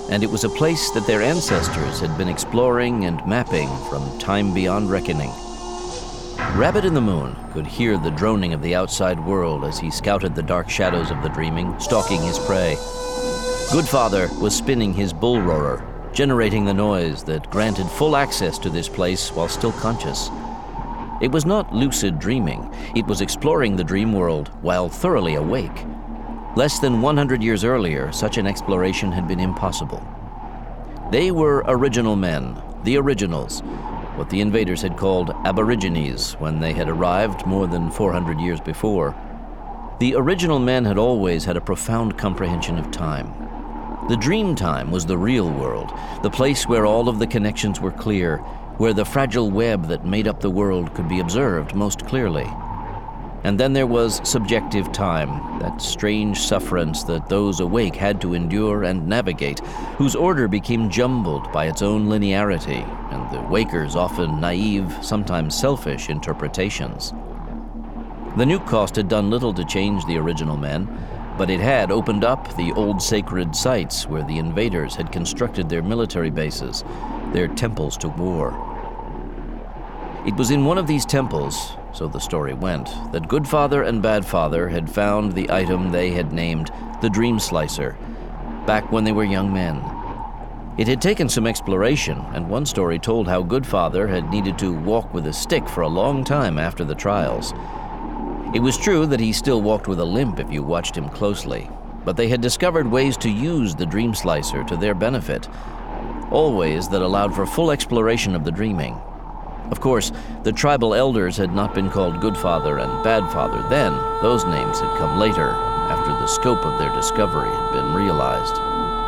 and it was a place that their ancestors had been exploring and mapping from time beyond reckoning. Rabbit in the Moon could hear the droning of the outside world as he scouted the dark shadows of the dreaming, stalking his prey. Goodfather was spinning his bull roarer, generating the noise that granted full access to this place while still conscious. It was not lucid dreaming. It was exploring the dream world while thoroughly awake. Less than 100 years earlier, such an exploration had been impossible. They were original men, the originals, what the invaders had called aborigines when they had arrived more than 400 years before. The original men had always had a profound comprehension of time. The dream time was the real world, the place where all of the connections were clear, where the fragile web that made up the world could be observed most clearly. And then there was subjective time, that strange sufferance that those awake had to endure and navigate, whose order became jumbled by its own linearity, and the wakers' often naive, sometimes selfish interpretations. The nuke cost had done little to change the original men, but it had opened up the old sacred sites where the invaders had constructed their military bases, their temples to war. It was in one of these temples, so the story went, that Goodfather and Badfather had found the item they had named the Dream Slicer, back when they were young men. It had taken some exploration, and one story told how Goodfather had needed to walk with a stick for a long time after the trials. It was true that he still walked with a limp if you watched him closely, but they had discovered ways to use the Dream Slicer to their benefit, all ways that allowed for full exploration of the dreaming. Of course, the tribal elders had not been called Goodfather and Badfather then. Those names had come later, after the scope of their discovery had been realized.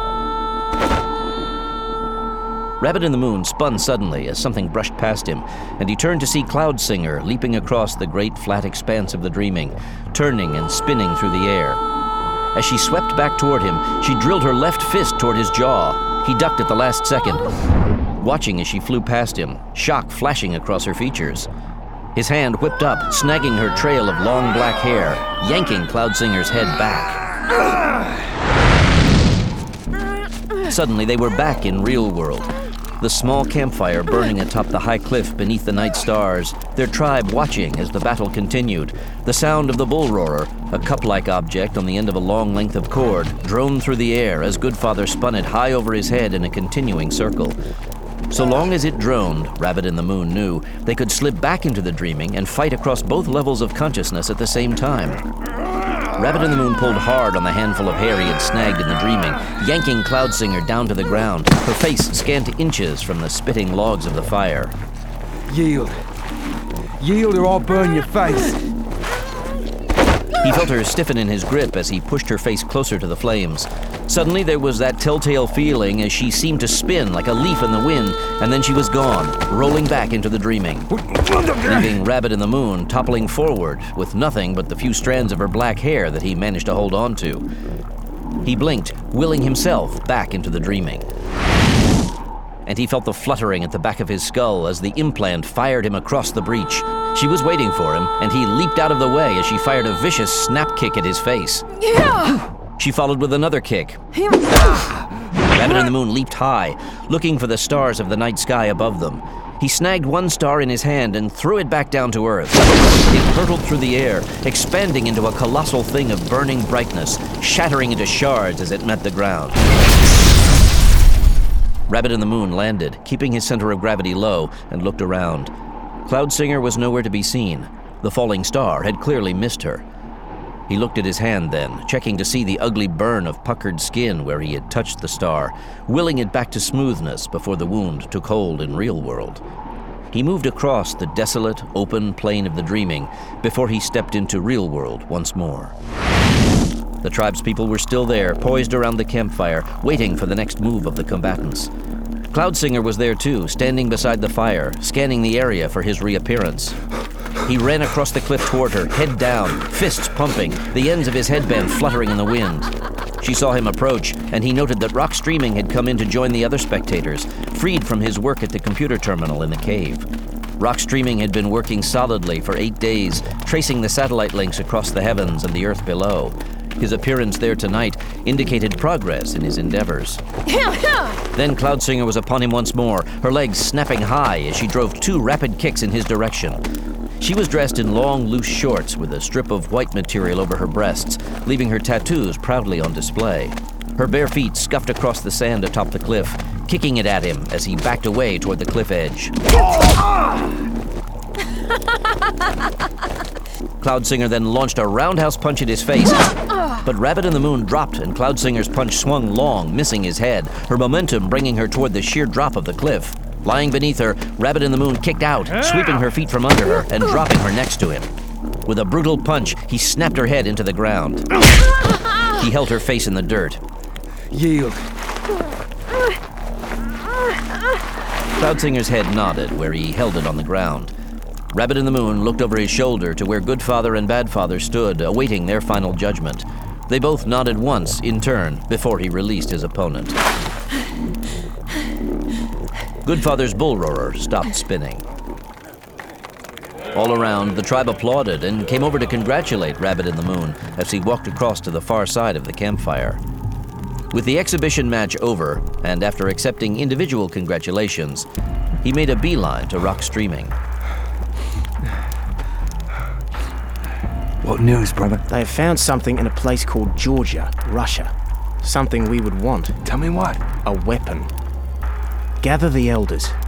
Rabbit in the Moon spun suddenly as something brushed past him, and he turned to see Cloudsinger leaping across the great flat expanse of the dreaming, turning and spinning through the air. As she swept back toward him, she drilled her left fist toward his jaw. He ducked at the last second, watching as she flew past him, shock flashing across her features. His hand whipped up, snagging her trail of long black hair, yanking Cloudsinger's head back. Suddenly, they were back in real world. The small campfire burning atop the high cliff beneath the night stars, their tribe watching as the battle continued. The sound of the bull roarer, a cup-like object on the end of a long length of cord, droned through the air as Goodfather spun it high over his head in a continuing circle. So long as it droned, Rabbit in the Moon knew, they could slip back into the dreaming and fight across both levels of consciousness at the same time. Rabbit in the Moon pulled hard on the handful of hair he had snagged in the dreaming, yanking Cloudsinger down to the ground, her face scant inches from the spitting logs of the fire. Yield. Yield or I'll burn your face. He felt her stiffen in his grip as he pushed her face closer to the flames. Suddenly there was that telltale feeling as she seemed to spin like a leaf in the wind, and then she was gone, rolling back into the dreaming, leaving Rabbit in the Moon toppling forward with nothing but the few strands of her black hair that he managed to hold on to. He blinked, willing himself back into the dreaming. And he felt the fluttering at the back of his skull as the implant fired him across the breach. She was waiting for him, and he leaped out of the way as she fired a vicious snap kick at his face. She followed with another kick. Rabbit in the Moon leaped high, looking for the stars of the night sky above them. He snagged one star in his hand and threw it back down to Earth. It hurtled through the air, expanding into a colossal thing of burning brightness, shattering into shards as it met the ground. Rabbit in the Moon landed, keeping his center of gravity low, and looked around. Cloudsinger was nowhere to be seen. The falling star had clearly missed her. He looked at his hand then, checking to see the ugly burn of puckered skin where he had touched the star, willing it back to smoothness before the wound took hold in real world. He moved across the desolate, open plain of the dreaming before he stepped into real world once more. The tribespeople were still there, poised around the campfire, waiting for the next move of the combatants. Cloudsinger was there too, standing beside the fire, scanning the area for his reappearance. He ran across the cliff toward her, head down, fists pumping, the ends of his headband fluttering in the wind. She saw him approach, and he noted that Rock Streaming had come in to join the other spectators, freed from his work at the computer terminal in the cave. Rock Streaming had been working solidly for 8 days, tracing the satellite links across the heavens and the earth below. His appearance there tonight indicated progress in his endeavors. Then Cloudsinger was upon him once more, her legs snapping high as she drove 2 rapid kicks in his direction. She was dressed in long, loose shorts with a strip of white material over her breasts, leaving her tattoos proudly on display. Her bare feet scuffed across the sand atop the cliff, kicking it at him as he backed away toward the cliff edge. Cloudsinger then launched a roundhouse punch at his face, but Rabbit in the Moon dropped and Cloudsinger's punch swung long, missing his head, her momentum bringing her toward the sheer drop of the cliff. Lying beneath her, Rabbit in the Moon kicked out, sweeping her feet from under her and dropping her next to him. With a brutal punch, he snapped her head into the ground. He held her face in the dirt. Yield. Cloudsinger's head nodded where he held it on the ground. Rabbit in the Moon looked over his shoulder to where Goodfather and Badfather stood, awaiting their final judgment. They both nodded once, in turn, before he released his opponent. Goodfather's bull roarer stopped spinning. All around, the tribe applauded and came over to congratulate Rabbit in the Moon as he walked across to the far side of the campfire. With the exhibition match over, and after accepting individual congratulations, he made a beeline to Rock Streaming. What news, brother? They have found something in a place called Georgia, Russia. Something we would want. Tell me what? A weapon. Gather the elders.